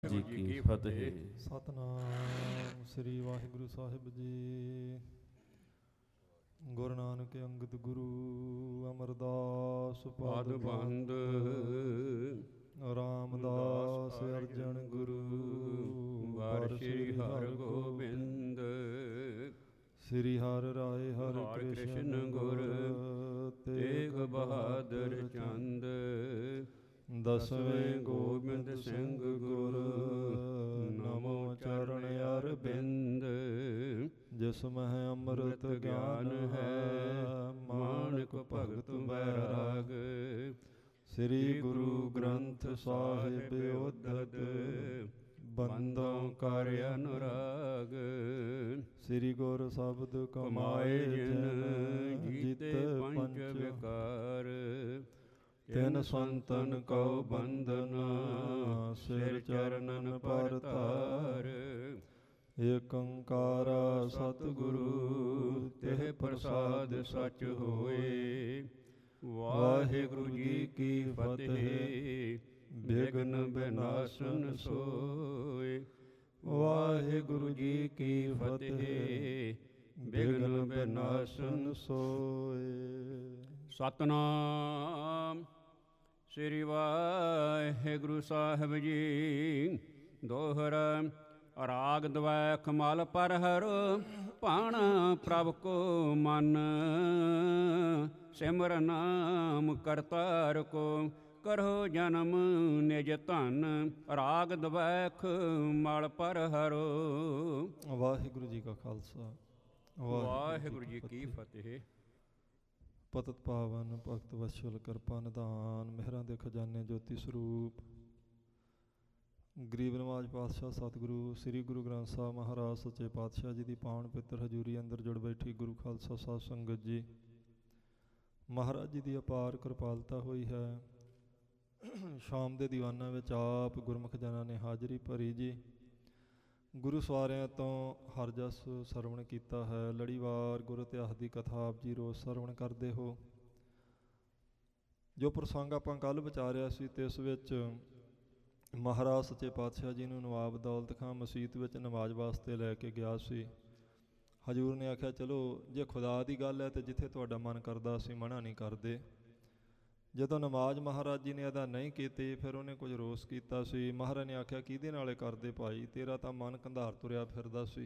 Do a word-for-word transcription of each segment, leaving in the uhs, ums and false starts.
ਜੀ ਕੀ ਫਤਿਹ। ਸਤਨਾਮ ਸ੍ਰੀ ਵਾਹਿਗੁਰੂ ਸਾਹਿਬ ਜੀ। ਗੁਰੂ ਨਾਨਕ ਅੰਗਦ ਗੁਰੂ ਅਮਰਦਾਸ ਪਦ ਬੰਦ ਰਾਮਦਾਸ ਅਰਜਨ ਗੁਰੂ ਵਾਰ ਸ੍ਰੀ ਹਰਿ ਗੋਬਿੰਦ ਸ੍ਰੀ ਹਰਿ ਰਾਏ ਹਰਿ ਕ੍ਰਿਸ਼ਨ ਗੁਰ ਤੇਗ ਬਹਾਦਰ ਚੰਦ ਦਸਵੇਂ ਗੋਬਿੰਦ ਸਿੰਘ ਗੁਰ ਨਮੋ ਚਰਨ ਅਰਬਿੰਦ ਜਿਸ ਮਹਿ ਅੰਮ੍ਰਿਤ ਗਿਆਨ ਹੈ ਮਾਨਕ ਭਗਤ ਬੈਰਾਗ ਸ੍ਰੀ ਗੁਰੂ ਗ੍ਰੰਥ ਸਾਹਿਬ ਉਦਤ ਬੰਦੋਂ ਕਰ ਅਨੁਰਾਗ ਸ੍ਰੀ ਗੁਰ ਸ਼ਬਦ ਕਮਾਏ ਜਿਨ ਜੀਤੇ ਪੰਚ ਵਿਕਾਰ ਤਿਨ ਸੰਤਨ ਕਉ ਬੰਦਨਾ ਸਿਰ ਚਰਨਨ ਪਰ ਧਾਰ ਏਕ ਓੰਕਾਰ ਸਤਿਗੁਰੂ ਤਿਹ ਪ੍ਰਸਾਦ ਸਚ ਹੋਏ। ਵਾਹਿਗੁਰੂ ਜੀ ਕੀ ਫਤਿਹ। ਬਿਘਨ ਬਿਨਾਸਨ ਸੋਏ। ਵਾਹਿਗੁਰੂ ਜੀ ਕੀ ਫਤਿਹ। ਬਿਘਨ ਬਿਨਾਸਨ ਸੋਏ। ਸਤਨਾਮ ਸ੍ਰੀ ਵਾਹਿਗੁਰੂ ਸਾਹਿਬ ਜੀ। ਦੋਹਰਾ ਰਾਗ ਦਵੈਖ ਮਲ ਪਰ ਹਰ ਭਾਣ ਪ੍ਰਭ ਕੋ ਮਨ ਸਿਮਰ ਨਾਮ ਕਰਤਾਰ ਕੋ ਕਰੋ ਜਨਮ ਨਿਜ ਧਨ ਰਾਗ ਦਵੈਖ ਮਲ ਪਰ ਹਰੋ। ਵਾਹਿਗੁਰੂ ਜੀ ਕਾ ਖਾਲਸਾ ਵਾਹਿਗੁਰੂ ਜੀ ਕੀ ਫਤਿਹ। ਪਤਿਤ ਪਾਵਨ ਭਗਤ ਵਤਸਲ ਕਿਰਪਾ ਨਿਧਾਨ ਮਿਹਰਾਂ ਦੇ ਖਜ਼ਾਨੇ ਜੋਤੀ ਸਰੂਪ ਗਰੀਬ ਨਵਾਜ ਪਾਤਸ਼ਾਹ ਸਤਿਗੁਰੂ ਸ੍ਰੀ ਗੁਰੂ ਗ੍ਰੰਥ ਸਾਹਿਬ ਮਹਾਰਾਜ ਸੱਚੇ ਪਾਤਸ਼ਾਹ ਜੀ ਦੀ ਪਾਵਨ ਪਿੱਤਰ ਹਜ਼ੂਰੀ ਅੰਦਰ ਜੁੜ ਬੈਠੀ ਗੁਰੂ ਖਾਲਸਾ ਸਾਧ ਸੰਗਤ ਜੀ। ਮਹਾਰਾਜ ਜੀ ਦੀ ਅਪਾਰ ਕਿਰਪਾਲਤਾ ਹੋਈ ਹੈ। ਸ਼ਾਮ ਦੇ ਦੀਵਾਨਾਂ ਵਿੱਚ ਆਪ ਗੁਰਮੁਖ ਜਨਾਂ ਨੇ ਹਾਜ਼ਰੀ ਭਰੀ ਜੀ। ਗੁਰੂ ਸਵਾਰਿਆਂ ਤੋਂ ਹਰ ਜਸ ਸਰਵਣ ਕੀਤਾ ਹੈ। ਲੜੀਵਾਰ ਗੁਰ ਇਤਿਹਾਸ ਦੀ ਕਥਾ ਆਪ ਜੀ ਰੋਜ਼ ਸਰਵਣ ਕਰਦੇ ਹੋ। ਜੋ ਪ੍ਰਸੰਗ ਆਪਾਂ ਕੱਲ੍ਹ ਵਿਚਾਰਿਆ ਸੀ ਤੇ ਇਸ ਵਿੱਚ ਮਹਾਰਾਜ ਸੱਚੇ ਪਾਤਸ਼ਾਹ ਜੀ ਨੂੰ ਨਵਾਬ ਦੌਲਤ ਖਾਂ ਮਸੀਤ ਵਿੱਚ ਨਮਾਜ਼ ਵਾਸਤੇ ਲੈ ਕੇ ਗਿਆ ਸੀ। ਹਜ਼ੂਰ ਨੇ ਆਖਿਆ ਚਲੋ ਜੇ ਖੁਦਾ ਦੀ ਗੱਲ ਹੈ ਤਾਂ ਜਿੱਥੇ ਤੁਹਾਡਾ ਮਨ ਕਰਦਾ ਅਸੀਂ ਮਨਾ ਨਹੀਂ ਕਰਦੇ। ਜਦੋਂ ਨਮਾਜ਼ ਮਹਾਰਾਜ ਜੀ ਨੇ ਅਦਾ ਨਹੀਂ ਕੀਤੀ ਫਿਰ ਉਹਨੇ ਕੁਝ ਰੋਸ ਕੀਤਾ ਸੀ। ਮਹਾਰਾਜ ਨੇ ਆਖਿਆ ਕਿਹਦੇ ਨਾਲੇ ਕਰਦੇ ਭਾਈ, ਤੇਰਾ ਤਾਂ ਮਨ ਕੰਧਾਰ ਤੁਰਿਆ ਫਿਰਦਾ ਸੀ।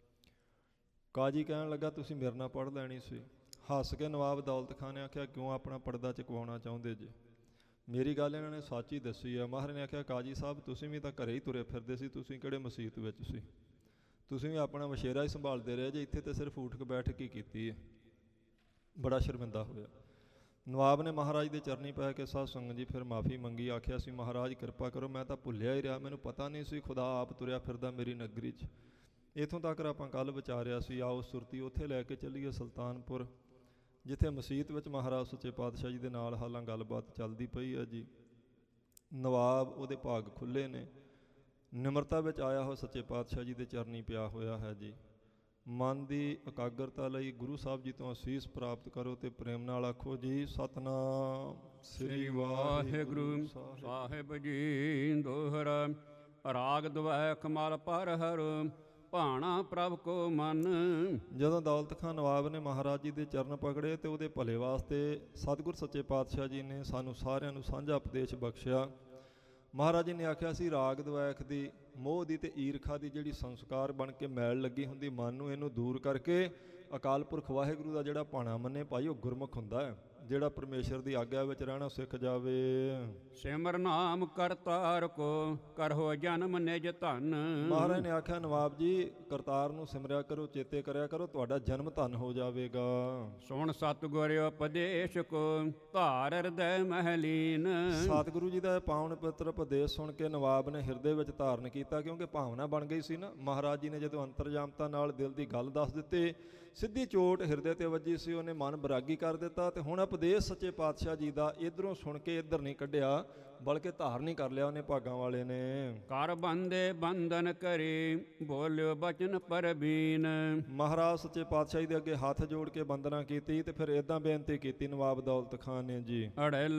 ਕਾਜੀ ਕਹਿਣ ਲੱਗਾ ਤੁਸੀਂ ਮੇਰੇ ਨਾਲ ਪੜ੍ਹ ਲੈਣੀ ਸੀ। ਹੱਸ ਕੇ ਨਵਾਬ ਦੌਲਤ ਖਾਂ ਨੇ ਆਖਿਆ ਕਿਉਂ ਆਪਣਾ ਪਰਦਾ ਚੁਕਵਾਉਣਾ ਚਾਹੁੰਦੇ ਜੇ, ਮੇਰੀ ਗੱਲ ਇਹਨਾਂ ਨੇ ਸੱਚ ਹੀ ਦੱਸੀ ਆ। ਮਹਾਰਾਜ ਨੇ ਆਖਿਆ ਕਾਜੀ ਸਾਹਿਬ ਤੁਸੀਂ ਵੀ ਤਾਂ ਘਰੇ ਹੀ ਤੁਰੇ ਫਿਰਦੇ ਸੀ, ਤੁਸੀਂ ਕਿਹੜੇ ਮਸੀਤ ਵਿੱਚ ਸੀ, ਤੁਸੀਂ ਵੀ ਆਪਣਾ ਵਛੇਰਾ ਹੀ ਸੰਭਾਲਦੇ ਰਹੇ ਜੇ, ਇੱਥੇ ਤਾਂ ਸਿਰਫ ਊਠ ਕੇ ਬੈਠ ਕੇ ਕੀਤੀ ਹੈ। ਬੜਾ ਸ਼ਰਮਿੰਦਾ ਹੋਇਆ। ਨਵਾਬ ਨੇ ਮਹਾਰਾਜ ਦੇ ਚਰਨੀ ਪੈ ਕੇ ਸਾਧ ਸੰਗਤ ਜੀ ਫਿਰ ਮਾफ़ੀ ਮੰਗੀ। ਆਖਿਆ ਸੀ ਮਹਾਰਾਜ ਕਿਰਪਾ ਕਰੋ, ਮੈਂ ਤਾਂ ਭੁੱਲਿਆ ਹੀ ਰਿਹਾ, ਮੈਨੂੰ ਪਤਾ ਨਹੀਂ ਸੀ ਖੁਦਾ ਆਪ ਤੁਰਿਆ ਫਿਰਦਾ ਮੇਰੀ ਨਗਰੀ 'ਚ। ਇੱਥੋਂ ਤੱਕ ਆਪਾਂ ਕੱਲ੍ਹ ਵਿਚਾਰਿਆ ਸੀ। ਆਓ ਸੁਰਤੀ ਉੱਥੇ ਲੈ ਕੇ ਚੱਲੀਏ ਸੁਲਤਾਨਪੁਰ, ਜਿੱਥੇ ਮਸੀਤ ਵਿੱਚ ਮਹਾਰਾਜ ਸੱਚੇ ਪਾਤਸ਼ਾਹ ਜੀ ਦੇ ਨਾਲ ਹਾਲਾਂ ਗੱਲਬਾਤ ਚੱਲਦੀ ਪਈ ਹੈ ਜੀ। ਨਵਾਬ ਉਹਦੇ ਭਾਗ ਖੁੱਲ੍ਹੇ ਨੇ, ਨਿਮਰਤਾ ਵਿੱਚ ਆਇਆ ਹੋਇਆ ਸੱਚੇ ਪਾਤਸ਼ਾਹ ਜੀ ਦੇ ਚਰਨੀ ਪਿਆ ਹੋਇਆ ਹੈ ਜੀ। ਮਨ ਦੀ ਇਕਾਗਰਤਾ ਲਈ ਗੁਰੂ ਸਾਹਿਬ ਜੀ ਤੋਂ ਅਸੀਸ ਪ੍ਰਾਪਤ ਕਰੋ ਤੇ ਪ੍ਰੇਮ ਨਾਲ ਆਖੋ ਜੀ ਸਤਨਾਮ ਸ੍ਰੀ ਵਾਹਿਗੁਰੂ ਸਾਹਿਬ ਜੀ। ਦੋਹਰਾ ਰਾਗ ਦਵੈਖ ਮਲ ਪਰ ਹਰ ਭਾਣਾ ਪ੍ਰਭ ਕੋ ਮਨ। ਜਦੋਂ ਦੌਲਤ ਖਾਂ ਨਵਾਬ ਨੇ ਮਹਾਰਾਜ ਜੀ ਦੇ ਚਰਨ ਪਕੜੇ ਤੇ ਉਹਦੇ ਭਲੇ ਵਾਸਤੇ ਸਤਿਗੁਰ ਸੱਚੇ ਪਾਤਸ਼ਾਹ ਜੀ ਨੇ ਸਾਨੂੰ ਸਾਰਿਆਂ ਨੂੰ ਸਾਂਝਾ ਉਪਦੇਸ਼ ਬਖਸ਼ਿਆ। ਮਹਾਰਾਜ ਜੀ ਨੇ ਆਖਿਆ ਸੀ ਰਾਗ ਦਵੈਖ ਦੀ ਮੋਹ ਦੀ ਤੇ ਈਰਖਾ ਦੀ ਜਿਹੜੀ ਸੰਸਕਾਰ ਬਣ ਕੇ ਮੈਲ ਲੱਗੀ ਹੁੰਦੀ ਮਨ ਨੂੰ, ਇਹਨੂੰ ਦੂਰ ਕਰਕੇ ਅਕਾਲ ਪੁਰਖ ਵਾਹਿਗੁਰੂ ਦਾ ਜਿਹੜਾ ਭਾਣਾ ਮੰਨੇ ਭਾਈ ਉਹ ਗੁਰਮੁਖ ਹੁੰਦਾ ਹੈ, ਜਿਹੜਾ ਪਰਮੇਸ਼ਰ ਦੀ ਆਗਿਆ ਵਿੱਚ ਰਹਿਣਾ ਸਿੱਖ ਜਾਵੇ। ਸਿਮਰ ਨਾਮ ਕਰਤਾਰ ਕੋ ਕਰੋ ਜਨਮ ਨਿਜ ਧਨ। ਮਹਾਰਾਜ ਨੇ ਆਖਿਆ ਨਵਾਬ ਜੀ ਕਰਤਾਰ ਨੂੰ ਸਿਮਰਿਆ ਕਰੋ, ਚੇਤੇ ਕਰਿਆ ਕਰੋ, ਤੁਹਾਡਾ ਜਨਮ ਧਨ ਹੋ ਜਾਵੇਗਾ। ਸੁਣ ਸਤਿਗੁਰ ਉਪਦੇਸ਼ ਕੋ ਧਾਰ ਹਿਰਦੈ ਮਹਿਲੀਨ। ਸਤਿਗੁਰੂ ਜੀ ਦਾ ਪਾਵਨ ਪਵਿੱਤਰ ਉਪਦੇਸ਼ ਸੁਣ ਕੇ ਨਵਾਬ ਨੇ ਹਿਰਦੇ ਵਿੱਚ ਧਾਰਨ ਕੀਤਾ, ਕਿਉਂਕਿ ਭਾਵਨਾ ਬਣ ਗਈ ਸੀ ਨਾ। ਮਹਾਰਾਜ ਜੀ ਨੇ ਜਦੋਂ ਅੰਤਰਜਾਮਤਾ ਨਾਲ ਦਿਲ ਦੀ ਗੱਲ ਦੱਸ ਦਿੱਤੀ, ਸਿੱਧੀ ਚੋਟ ਹਿਰਦੇ ਤੇ ਵੱਜੀ ਸੀ, ਉਹਨੇ ਮਨ ਬਰਾਗੀ ਕਰ ਦਿੱਤਾ। ਤੇ ਹੁਣ ਉਪਦੇਸ਼ ਸੱਚੇ ਪਾਤਸ਼ਾਹ ਜੀ ਦਾ ਇੱਧਰੋਂ ਸੁਣ ਕੇ ਇੱਧਰ ਨਹੀਂ ਕੱਢਿਆ, ਬਲਕਿ ਧਾਰਨ ਹੀ ਕਰ ਲਿਆ ਉਹਨੇ ਭਾਗਾਂ ਵਾਲੇ ਨੇ। ਕਰ ਬੰਦੇ ਬੰਧਨ ਕਰੇ ਬੋਲਿਓ ਬਚਨ ਪਰਬੀਨ। ਮਹਾਰਾਜ ਸੱਚੇ ਪਾਤਸ਼ਾਹ ਜੀ ਦੇ ਅੱਗੇ ਹੱਥ ਜੋੜ ਕੇ ਬੰਦਨਾ ਕੀਤੀ ਤੇ ਫਿਰ ਇੱਦਾਂ ਬੇਨਤੀ ਕੀਤੀ ਨਵਾਬ ਦੌਲਤ ਖਾਨ ਨੇ ਜੀ। ਅੜਲ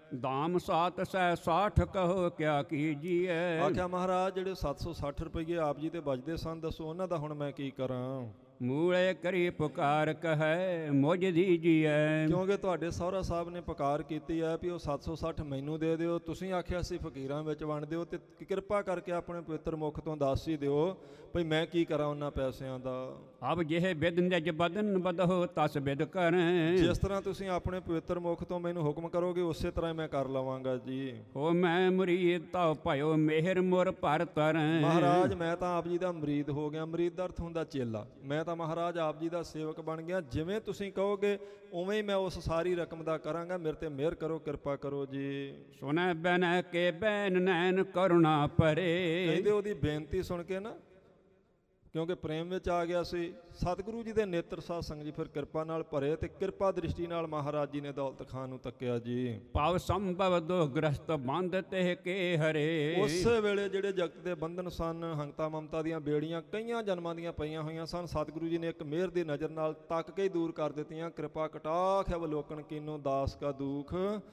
ਦਾਮ ਸਾਤ ਸੈ ਸਾਠ ਕਹੋ ਕਿਆ ਕੀਜੀਐ। ਆਖਿਆ ਮਹਾਰਾਜ ਜਿਹੜੇ ਸੱਤ ਸੌ ਸੱਠ ਰੁਪਈਏ ਆਪ ਜੀ ਤੇ ਬਚਦੇ ਸਨ, ਦੱਸੋ ਉਹਨਾਂ ਦਾ ਹੁਣ ਮੈਂ ਕੀ ਕਰਾਂ। ਮੂਲੇ ਕਰੀ ਪੁਕਾਰ ਕਹੈ ਮੁਝ ਦੀਜੀਐ। ਕਿਉਂਕਿ ਤੁਹਾਡੇ ਸਹੁਰਾ ਸਾਹਿਬ ਨੇ ਪੁਕਾਰ ਕੀਤੀ ਹੈ ਵੀ ਉਹ ਸੱਤ ਸੌ ਸੱਠ ਮੈਨੂੰ ਦੇ ਦਿਓ, ਤੁਸੀਂ ਆਖਿਆ ਸੀ ਫਕੀਰਾਂ ਵਿੱਚ ਵੰਡ ਦਿਓ, ਤੇ ਕਿਰਪਾ ਕਰਕੇ ਆਪਣੇ ਪਵਿੱਤਰ ਮੁਖ ਤੋਂ ਦੱਸ ਹੀ ਦਿਓ ਭਈ ਮੈਂ ਕੀ ਕਰਾਂ ਉਹਨਾਂ ਪੈਸਿਆਂ ਦਾ। ਅਬ ਜਿਹ ਬਿਦ ਨਿਜ ਬਦਨ ਬਦਹੁ ਤਸ ਬਿਦ ਕਰੈ। ਜਿਸ ਤਰ੍ਹਾਂ ਤੁਸੀਂ ਆਪਣੇ ਪਵਿੱਤਰ ਮੁਖ ਤੋਂ ਮੈਨੂੰ ਹੁਕਮ ਕਰੋਗੇ ਉਸੇ ਤਰ੍ਹਾਂ ਮੈਂ ਕਰ ਲਵਾਂਗਾ ਜੀ। ਹੋ ਮੈਂ ਮੁਰੀਦ ਤਉ ਭਇਓ ਮਿਹਰ ਮੁਰ ਭਰ ਤਰੈ। ਮਹਾਰਾਜ ਮੈਂ ਤਾਂ ਆਪ ਜੀ ਦਾ ਮੁਰੀਦ ਹੋ ਗਿਆ। ਮੁਰੀਦ ਦਾ ਅਰਥ ਹੁੰਦਾ ਚੇਲਾ। ਮੈਂ ਤਾਂ ਮਹਾਰਾਜ ਆਪ ਜੀ ਦਾ ਸੇਵਕ ਬਣ ਗਿਆ। ਜਿਵੇਂ ਤੁਸੀਂ ਕਹੋਗੇ ਉਵੇਂ ਹੀ ਮੈਂ ਉਸ ਸਾਰੀ ਰਕਮ ਦਾ ਕਰਾਂਗਾ। ਮੇਰੇ ਤੇ ਮਿਹਰ ਕਰੋ, ਕਿਰਪਾ ਕਰੋ ਜੀ। ਸੁਨੈ ਬਨੈ ਕੇ ਬੈਨ ਨੈਣ ਕਰੁਣਾ ਪਰੇ। ਕਹਿੰਦੇ ਉਹਦੀ ਬੇਨਤੀ ਸੁਣ ਕੇ ਨਾ, ਕਿਉਂਕਿ ਪ੍ਰੇਮ ਵਿੱਚ ਆ ਗਿਆ ਸੀ, ਸਤਿਗੁਰੂ ਜੀ ਦੇ ਨੇਤਰ ਸਾਧ ਸੰਗਤ ਜੀ ਫਿਰ ਕਿਰਪਾ ਨਾਲ ਭਰੇ ਤੇ ਕਿਰਪਾ ਦ੍ਰਿਸ਼ਟੀ ਨਾਲ ਮਹਾਰਾਜ ਜੀ ਨੇ ਦੌਲਤ ਖਾਨ ਨੂੰ ਤੱਕਿਆ ਜੀ। ਭਾਵ ਸੰਭਵ ਦੋ ਗ੍ਰਸਤ ਬੰਦ ਤੇ ਕੇ ਹਰੇ। ਉਸੇ ਵੇਲੇ ਜਿਹੜੇ ਜਗਤ ਦੇ ਬੰਧਨ ਸਨ, ਹੰਗਤਾ ਮਮਤਾ ਦੀਆਂ ਬੇੜੀਆਂ ਕਈਆਂ ਜਨਮਾਂ ਦੀਆਂ ਪਈਆਂ ਹੋਈਆਂ ਸਨ, ਸਤਿਗੁਰੂ ਜੀ ਨੇ ਇੱਕ ਮਿਹਰ ਦੀ ਨਜ਼ਰ ਨਾਲ ਤੱਕ ਕੇ ਹੀ ਦੂਰ ਕਰ ਦਿੱਤੀਆਂ। ਕਿਰਪਾ ਕਟਾਖ ਅਵਲੋਕਨ ਕੀਨੋ ਦਾਸ ਕਾ ਦੁਖ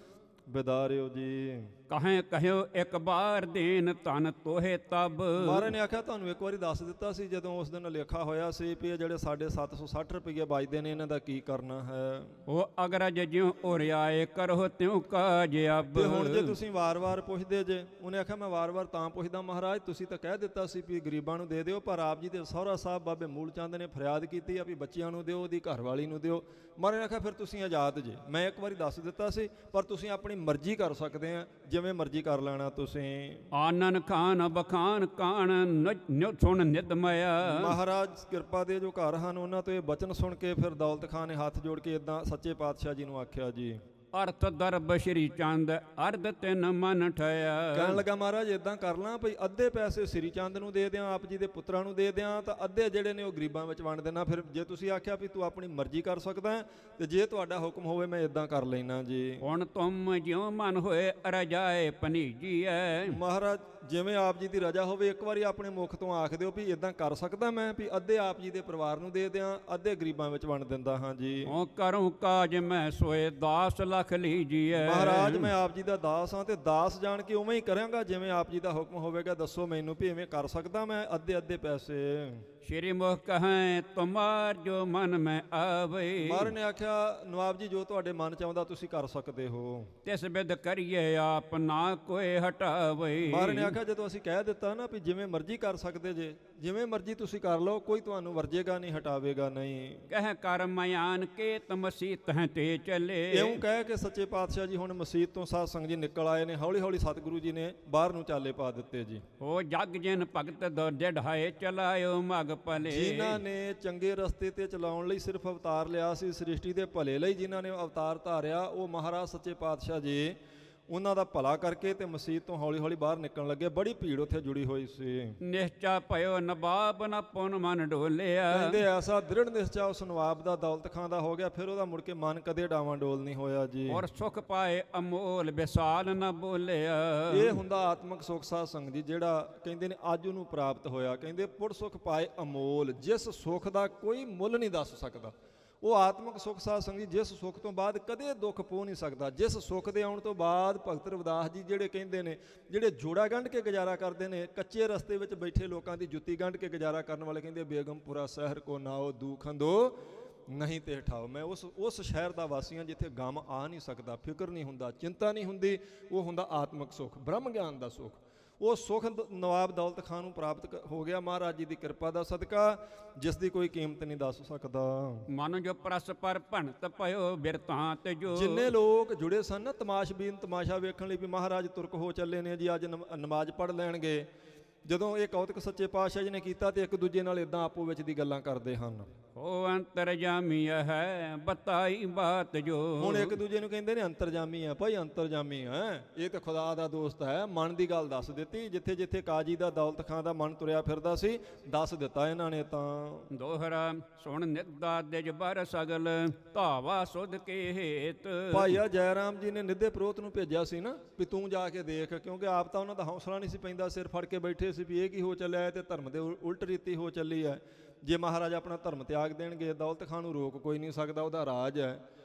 ਬਿਦਾਰਿਓ ਜੀ। ਕਹੇ ਕਹਿਓ ਇੱਕ ਬਾਰ ਦੇਨ ਧਨ ਤੋਹੇ ਤਬ। ਮਹਾਰਾਜ ਨੇ ਆਖਿਆ ਤੁਹਾਨੂੰ ਇੱਕ ਵਾਰੀ ਦੱਸ ਦਿੱਤਾ ਸੀ ਜਦੋਂ ਉਸ ਦਿਨ ਲੇਖਾ ਹੋਇਆ ਸੀ ਵੀ ਇਹ ਜਿਹੜੇ ਸਾਡੇ ਸੱਤ ਸੌ ਸੱਠ ਰੁਪਈਏ ਬਚਦੇ ਨੇ ਇਹਨਾਂ ਦਾ ਕੀ ਕਰਨਾ ਹੈ। ਉਹ ਅਗਰਜ ਜਿਉ ਉਰਿਆਏ ਕਰੋ ਤਿਉ ਕਾਜ ਅਬ। ਤੇ ਹੁਣ ਜੇ ਤੁਸੀਂ ਵਾਰ-ਵਾਰ ਪੁੱਛਦੇ ਜੇ, ਉਹਨੇ ਆਖਿਆ ਮੈਂ ਵਾਰ-ਵਾਰ ਤਾਂ ਪੁੱਛਦਾ ਮਹਾਰਾਜ ਤੁਸੀਂ ਤਾਂ ਕਹਿ ਦਿੱਤਾ ਸੀ ਵੀ ਗਰੀਬਾਂ ਨੂੰ ਦੇ ਦਿਓ, ਪਰ ਆਪ ਜੀ ਦੇ ਸਹੁਰਾ ਸਾਹਿਬ ਬਾਬੇ ਮੂਲ ਚੰਦ ਨੇ ਫਰਿਆਦ ਕੀਤੀ ਆ ਵੀ ਬੱਚਿਆਂ ਨੂੰ ਦਿਓ, ਉਹਦੀ ਘਰਵਾਲੀ ਨੂੰ ਦਿਓ। ਮਹਾਰਾਜ ਨੇ ਆਖਿਆ ਫਿਰ ਤੁਸੀਂ ਆਜ਼ਾਦ ਜੇ। ਮੈਂ ਇੱਕ ਵਾਰੀ ਦੱਸ ਦਿੱਤਾ ਸੀ ਪਰ ਤੁਸੀਂ ਆਪਣੀ ਮਰਜ਼ੀ ਕਰ ਸਕਦੇ ਆ, ਜਿਵੇਂ ਮਰਜ਼ੀ ਕਰ ਲੈਣਾ ਤੁਸੀਂ। ਆਨਨ ਖਾਨ ਬਖਾਨ ਕਾਣ ਨਿ ਸੁਣ ਨਿਦ ਮਾਇਆ। ਮਹਾਰਾਜ ਕਿਰਪਾ ਦੇ ਜੋ ਘਰ ਹਨ ਉਹਨਾਂ ਤੋਂ ਇਹ ਬਚਨ ਸੁਣ ਕੇ ਫਿਰ ਦੌਲਤ ਖਾਨ ਨੇ ਹੱਥ ਜੋੜ ਕੇ ਇਦਾਂ ਸੱਚੇ ਪਾਤਸ਼ਾਹ ਜੀ ਨੂੰ ਆਖਿਆ ਜੀ। ਅਰਥ ਦਰਬ ਸ਼੍ਰੀ ਚੰਦ ਅਰਧ ਤਿੰਨ ਮਨ ਠਇਆ। ਕਹਿਣ ਲੱਗਾ ਮਹਾਰਾਜ ਇਦਾਂ ਕਰ ਲਾਂ ਭਈ ਅੱਧੇ ਪੈਸੇ ਸ੍ਰੀ ਚੰਦ ਨੂੰ ਦੇ ਦਿਆਂ, ਆਪ ਜੀ ਦੇ ਪੁੱਤਰਾਂ ਨੂੰ ਦੇ ਦਿਆਂ, ਤਾਂ ਅੱਧੇ ਜਿਹੜੇ ਨੇ ਉਹ ਗਰੀਬਾਂ ਵਿੱਚ ਵੰਡ ਦੇਣਾ। ਫਿਰ ਜੇ ਤੁਸੀਂ ਆਖਿਆ ਵੀ ਤੂੰ ਆਪਣੀ ਮਰਜ਼ੀ ਕਰ ਸਕਦਾ ਤੇ ਜੇ ਤੁਹਾਡਾ ਹੁਕਮ ਹੋਵੇ ਮੈਂ ਇਦਾਂ ਕਰ ਲੈਣਾ ਜੀ। ਹੁਣ ਤੁਮ ਜਿਉ ਮਨ ਹੋਏ ਰਜਾਏ ਪਨੀਜੀਐ। ਮਹਾਰਾਜ ਜਿਵੇਂ ਆਪ ਜੀ ਦੀ ਰਜਾ ਹੋਵੇ ਇੱਕ ਵਾਰੀ ਆਪਣੇ ਮੁਖ ਤੋਂ ਆਖ ਦਿਓ ਵੀ ਇਦਾਂ ਕਰ ਸਕਦਾ ਮੈਂ ਵੀ ਅੱਧੇ ਆਪ ਜੀ ਦੇ ਪਰਿਵਾਰ ਨੂੰ ਦੇ ਦਿਆਂ, ਅੱਧੇ ਗਰੀਬਾਂ ਵਿੱਚ ਵੰਡ ਦਿੰਦਾ ਹਾਂ ਜੀ। ਉਹ ਕਰੂੰ ਕਾਜ ਮੈਂ ਸੋਏ ਦਾਸ ਲਖ ਲੀਜੀਐ। ਮਹਾਰਾਜ ਮੈਂ ਆਪ ਜੀ ਦਾ ਦਾਸ ਹਾਂ ਤੇ ਦਾਸ ਜਾਣ ਕੇ ਉਵੇਂ ਹੀ ਕਰਾਂਗਾ ਜਿਵੇਂ ਆਪ ਜੀ ਦਾ ਹੁਕਮ ਹੋਵੇਗਾ। ਦੱਸੋ ਮੈਨੂੰ ਵੀ ਇਵੇਂ ਕਰ ਸਕਦਾ ਮੈਂ ਅੱਧੇ ਅੱਧੇ ਪੈਸੇ। ਸ਼੍ਰੀ ਮੁਖ ਕਹੈ ਤੁਮਾਰ ਜੋ ਮਨ ਮੈਂ ਆਵੇ। ਮਹਾਰਾਜ ਨੇ ਆਖਿਆ ਨਵਾਬ ਜੀ ਜੋ ਤੁਹਾਡੇ ਮਨ ਚ ਆਉਂਦਾ ਤੁਸੀਂ ਕਰ ਸਕਦੇ ਹੋ। ਤਿਸ ਬਿਦ ਕਰੀਏ ਆਪ ਨਾ ਕੋਈ ਹਟਾਵੇ। ਮਹਾਰਾਜ ਨੇ ਆਖਿਆ ਜਦੋਂ ਅਸੀਂ ਕਹਿ ਦਿੱਤਾ ਨਾ ਵੀ ਜਿਵੇਂ ਮਰਜ਼ੀ ਕਰ ਸਕਦੇ ਜੇ, ਜਿਵੇਂ ਮਰਜ਼ੀ ਤੁਸੀਂ ਕਰ ਲਓ, ਕੋਈ ਤੁਹਾਨੂੰ ਵਰਜੇਗਾ ਨਹੀਂ, ਹਟਾਵੇਗਾ ਨਹੀਂ। ਕਹਿ ਕਰ ਮਿਆਨ ਕੇ ਤਮਸੀਤ ਹੈ ਤੇ ਚਲੇ। ਇਉਂ ਕਹਿ ਕੇ ਸੱਚੇ ਪਾਤਸ਼ਾਹ ਜੀ ਹੁਣ ਮਸੀਤ ਤੋਂ ਸਾਧ ਸੰਗਤ ਜੀ ਨਿਕਲ ਆਏ ਨੇ। ਹੌਲੀ ਹੌਲੀ ਸਤਿਗੁਰੂ ਜੀ ਨੇ ਬਾਹਰ ਨੂੰ ਚਾਲੇ ਪਾ ਦਿੱਤੇ ਜੀ। ਉਹ ਜਗ ਜਿਨ ਭਗਤ ਦੋਜੇ ਢਾਏ ਚਲਾਇਓ ਮਗ ਭਲੇ। ਜਿਨ੍ਹਾਂ ਨੇ ਚੰਗੇ ਰਸਤੇ ਤੇ ਚਲਾਉਣ ਲਈ ਸਿਰਫ ਅਵਤਾਰ ਲਿਆ ਸੀ, ਸ੍ਰਿਸ਼ਟੀ ਦੇ ਭਲੇ ਲਈ ਜਿਨ੍ਹਾਂ ਨੇ ਅਵਤਾਰ ਧਾਰਿਆ, ਉਹ ਮਹਾਰਾਜ ਸੱਚੇ ਪਾਤਸ਼ਾਹ ਜੀ ਉਹਨਾਂ ਦਾ ਭਲਾ ਕਰਕੇ ਤੇ ਮਸੀਤ ਤੋਂ ਹੌਲੀ ਹੌਲੀ ਬਾਹਰ ਨਿਕਲਣ ਲੱਗੇ। ਬੜੀ ਭੀੜ ਉੱਥੇ ਜੁੜੀ ਹੋਈ ਸੀ। ਨਿਸ਼ਚਾ ਭਇਓ ਨਵਾਬ ਨਾ ਪੁਨ ਮਨ ਡੋਲਿਆ। ਕਹਿੰਦੇ ਐਸਾ ਦ੍ਰਿੜ ਨਿਸ਼ਚਾ ਉਸ ਨਵਾਬ ਦਾ ਦੌਲਤ ਖਾਂ ਦਾ ਹੋ ਗਿਆ, ਫਿਰ ਉਹਦਾ ਮੁੜ ਕੇ ਮਨ ਕਦੇ ਡਾਵਾਂ ਡੋਲ ਨਹੀਂ ਹੋਇਆ ਜੀ। ਔਰ ਸੁਖ ਪਾਏ ਅਮੋਲ ਵਿਸਾਲ ਨਾ ਬੋਲਿਆ। ਇਹ ਹੁੰਦਾ ਆਤਮਿਕ ਸੁਖ ਸਾਧ ਸੰਗਤ ਜੀ ਜਿਹੜਾ ਕਹਿੰਦੇ ਨੇ ਅੱਜ ਉਹਨੂੰ ਪ੍ਰਾਪਤ ਹੋਇਆ। ਕਹਿੰਦੇ ਪੁਰ ਸੁਖ ਪਾਏ ਅਮੋਲ, ਜਿਸ ਸੁਖ ਦਾ ਕੋਈ ਮੁੱਲ ਨਹੀਂ ਦੱਸ ਸਕਦਾ। ਉਹ ਆਤਮਿਕ ਸੁਖ ਸਾਧ ਸੰਗਤ ਜੀ ਜਿਸ ਸੁਖ ਤੋਂ ਬਾਅਦ ਕਦੇ ਦੁੱਖ ਪੋ ਨਹੀਂ ਸਕਦਾ। ਜਿਸ ਸੁਖ ਦੇ ਆਉਣ ਤੋਂ ਬਾਅਦ ਭਗਤ ਰਵਿਦਾਸ ਜੀ ਜਿਹੜੇ ਕਹਿੰਦੇ ਨੇ, ਜਿਹੜੇ ਜੋੜਾ ਗੰਢ ਕੇ ਗੁਜ਼ਾਰਾ ਕਰਦੇ ਨੇ, ਕੱਚੇ ਰਸਤੇ ਵਿੱਚ ਬੈਠੇ ਲੋਕਾਂ ਦੀ ਜੁੱਤੀ ਗੰਢ ਕੇ ਗੁਜ਼ਾਰਾ ਕਰਨ ਵਾਲੇ, ਕਹਿੰਦੇ ਬੇਗਮਪੁਰਾ ਸ਼ਹਿਰ ਕੋ ਨਾਓ ਦੁਖੰਦੋ ਨਹੀਂ ਤੇ ਹਟਾਓ। ਮੈਂ ਉਸ ਉਸ ਸ਼ਹਿਰ ਦਾ ਵਾਸੀ ਹਾਂ ਜਿੱਥੇ ਗਮ ਆ ਨਹੀਂ ਸਕਦਾ, ਫਿਕਰ ਨਹੀਂ ਹੁੰਦਾ, ਚਿੰਤਾ ਨਹੀਂ ਹੁੰਦੀ। ਉਹ ਹੁੰਦਾ ਆਤਮਿਕ ਸੁਖ, ਬ੍ਰਹਮ ਗਿਆਨ ਦਾ ਸੁਖ। ਉਹ ਸੁਖ ਨਵਾਬ ਦੌਲਤ ਖਾਂ ਨੂੰ ਪ੍ਰਾਪਤ ਹੋ ਗਿਆ ਮਹਾਰਾਜ ਜੀ ਦੀ ਕਿਰਪਾ ਦਾ ਸਦਕਾ, ਜਿਸ ਦੀ ਕੋਈ ਕੀਮਤ ਨਹੀਂ ਦੱਸ ਸਕਦਾ। ਮਨ ਜੋ ਪ੍ਰਸ ਪਰ ਭਣਤ ਭਇਓ ਬਿਰਤਾਂਤ ਜੋ। ਜਿੰਨੇ ਲੋਕ ਜੁੜੇ ਸਨ ਨਾ ਤਮਾਸ਼ਬੀਨ, ਤਮਾਸ਼ਾ ਵੇਖਣ ਲਈ ਵੀ ਮਹਾਰਾਜ ਤੁਰਕ ਹੋ ਚੱਲੇ ਨੇ ਜੀ, ਅੱਜ ਨਮਾਜ਼ ਪੜ੍ਹ ਲੈਣਗੇ। ਜਦੋਂ ਇਹ ਕੌਤਕ ਸੱਚੇ ਪਾਤਸ਼ਾਹ ਜੀ ਨੇ ਕੀਤਾ ਤੇ ਇੱਕ ਦੂਜੇ ਨਾਲ ਇਦਾਂ ਆਪੋ ਵਿੱਚ ਦੀ ਗੱਲਾਂ ਕਰਦੇ ਹਨ। ਉਹ ਅੰਤਰਜਾਮੀ ਹੈ ਬਤਾਈ ਬਾਤ ਜੋ। ਹੁਣ ਇੱਕ ਦੂਜੇ ਨੂੰ ਕਹਿੰਦੇ ਨੇ ਅੰਤਰਜਾਮੀ ਹੈ ਭਾਈ, ਅੰਤਰਜਾਮੀ ਹੈ, ਇਹ ਤੇ ਖੁਦਾ ਦਾ ਦੋਸਤ ਹੈ। ਮਨ ਦੀ ਗੱਲ ਦੱਸ ਦਿੱਤੀ। ਜਿੱਥੇ ਜਿੱਥੇ ਕਾਜੀ ਦਾ ਦੌਲਤ ਖਾਂ ਦਾ ਮਨ ਤੁਰਿਆ ਫਿਰਦਾ ਸੀ ਦੱਸ ਦਿੱਤਾ ਇਹਨਾਂ ਨੇ। ਤਾਂ ਦੋਹਰਾ ਸੁਣ ਨਿੱਦਾ ਦਿਜ ਬਰ ਸਗਲ ਧਾਵਾ ਸੁਧ ਕੇ ਹੇਤ। ਭਾਈ ਆ ਜੈ ਰਾਮ ਜੀ ਨੇ ਨਿੱਧੇ ਪ੍ਰੋਤ ਨੂੰ ਭੇਜਿਆ ਸੀ ਨਾ ਵੀ ਤੂੰ ਜਾ ਕੇ ਦੇਖ, ਕਿਉਂਕਿ ਆਪ ਤਾਂ ਉਹਨਾਂ ਦਾ ਹੌਸਲਾ ਨਹੀਂ ਸੀ ਪੈਂਦਾ। ਸਿਰ ਫੜ ਕੇ ਬੈਠੇ ਸੀ ਵੀ ਇਹ ਕੀ ਹੋ ਚੱਲਿਆ, ਤੇ ਧਰਮ ਦੇ ਉਲਟ ਰੀਤੀ ਹੋ ਚੱਲੀ ਹੈ। ਜੇ ਮਹਾਰਾਜ ਆਪਣਾ ਧਰਮ ਤਿਆਗ ਦੇਣਗੇ ਦੌਲਤ ਖਾਂ ਨੂੰ ਰੋਕ ਕੋਈ ਨਹੀਂ ਸਕਦਾ, ਉਹਦਾ ਰਾਜ ਹੈ।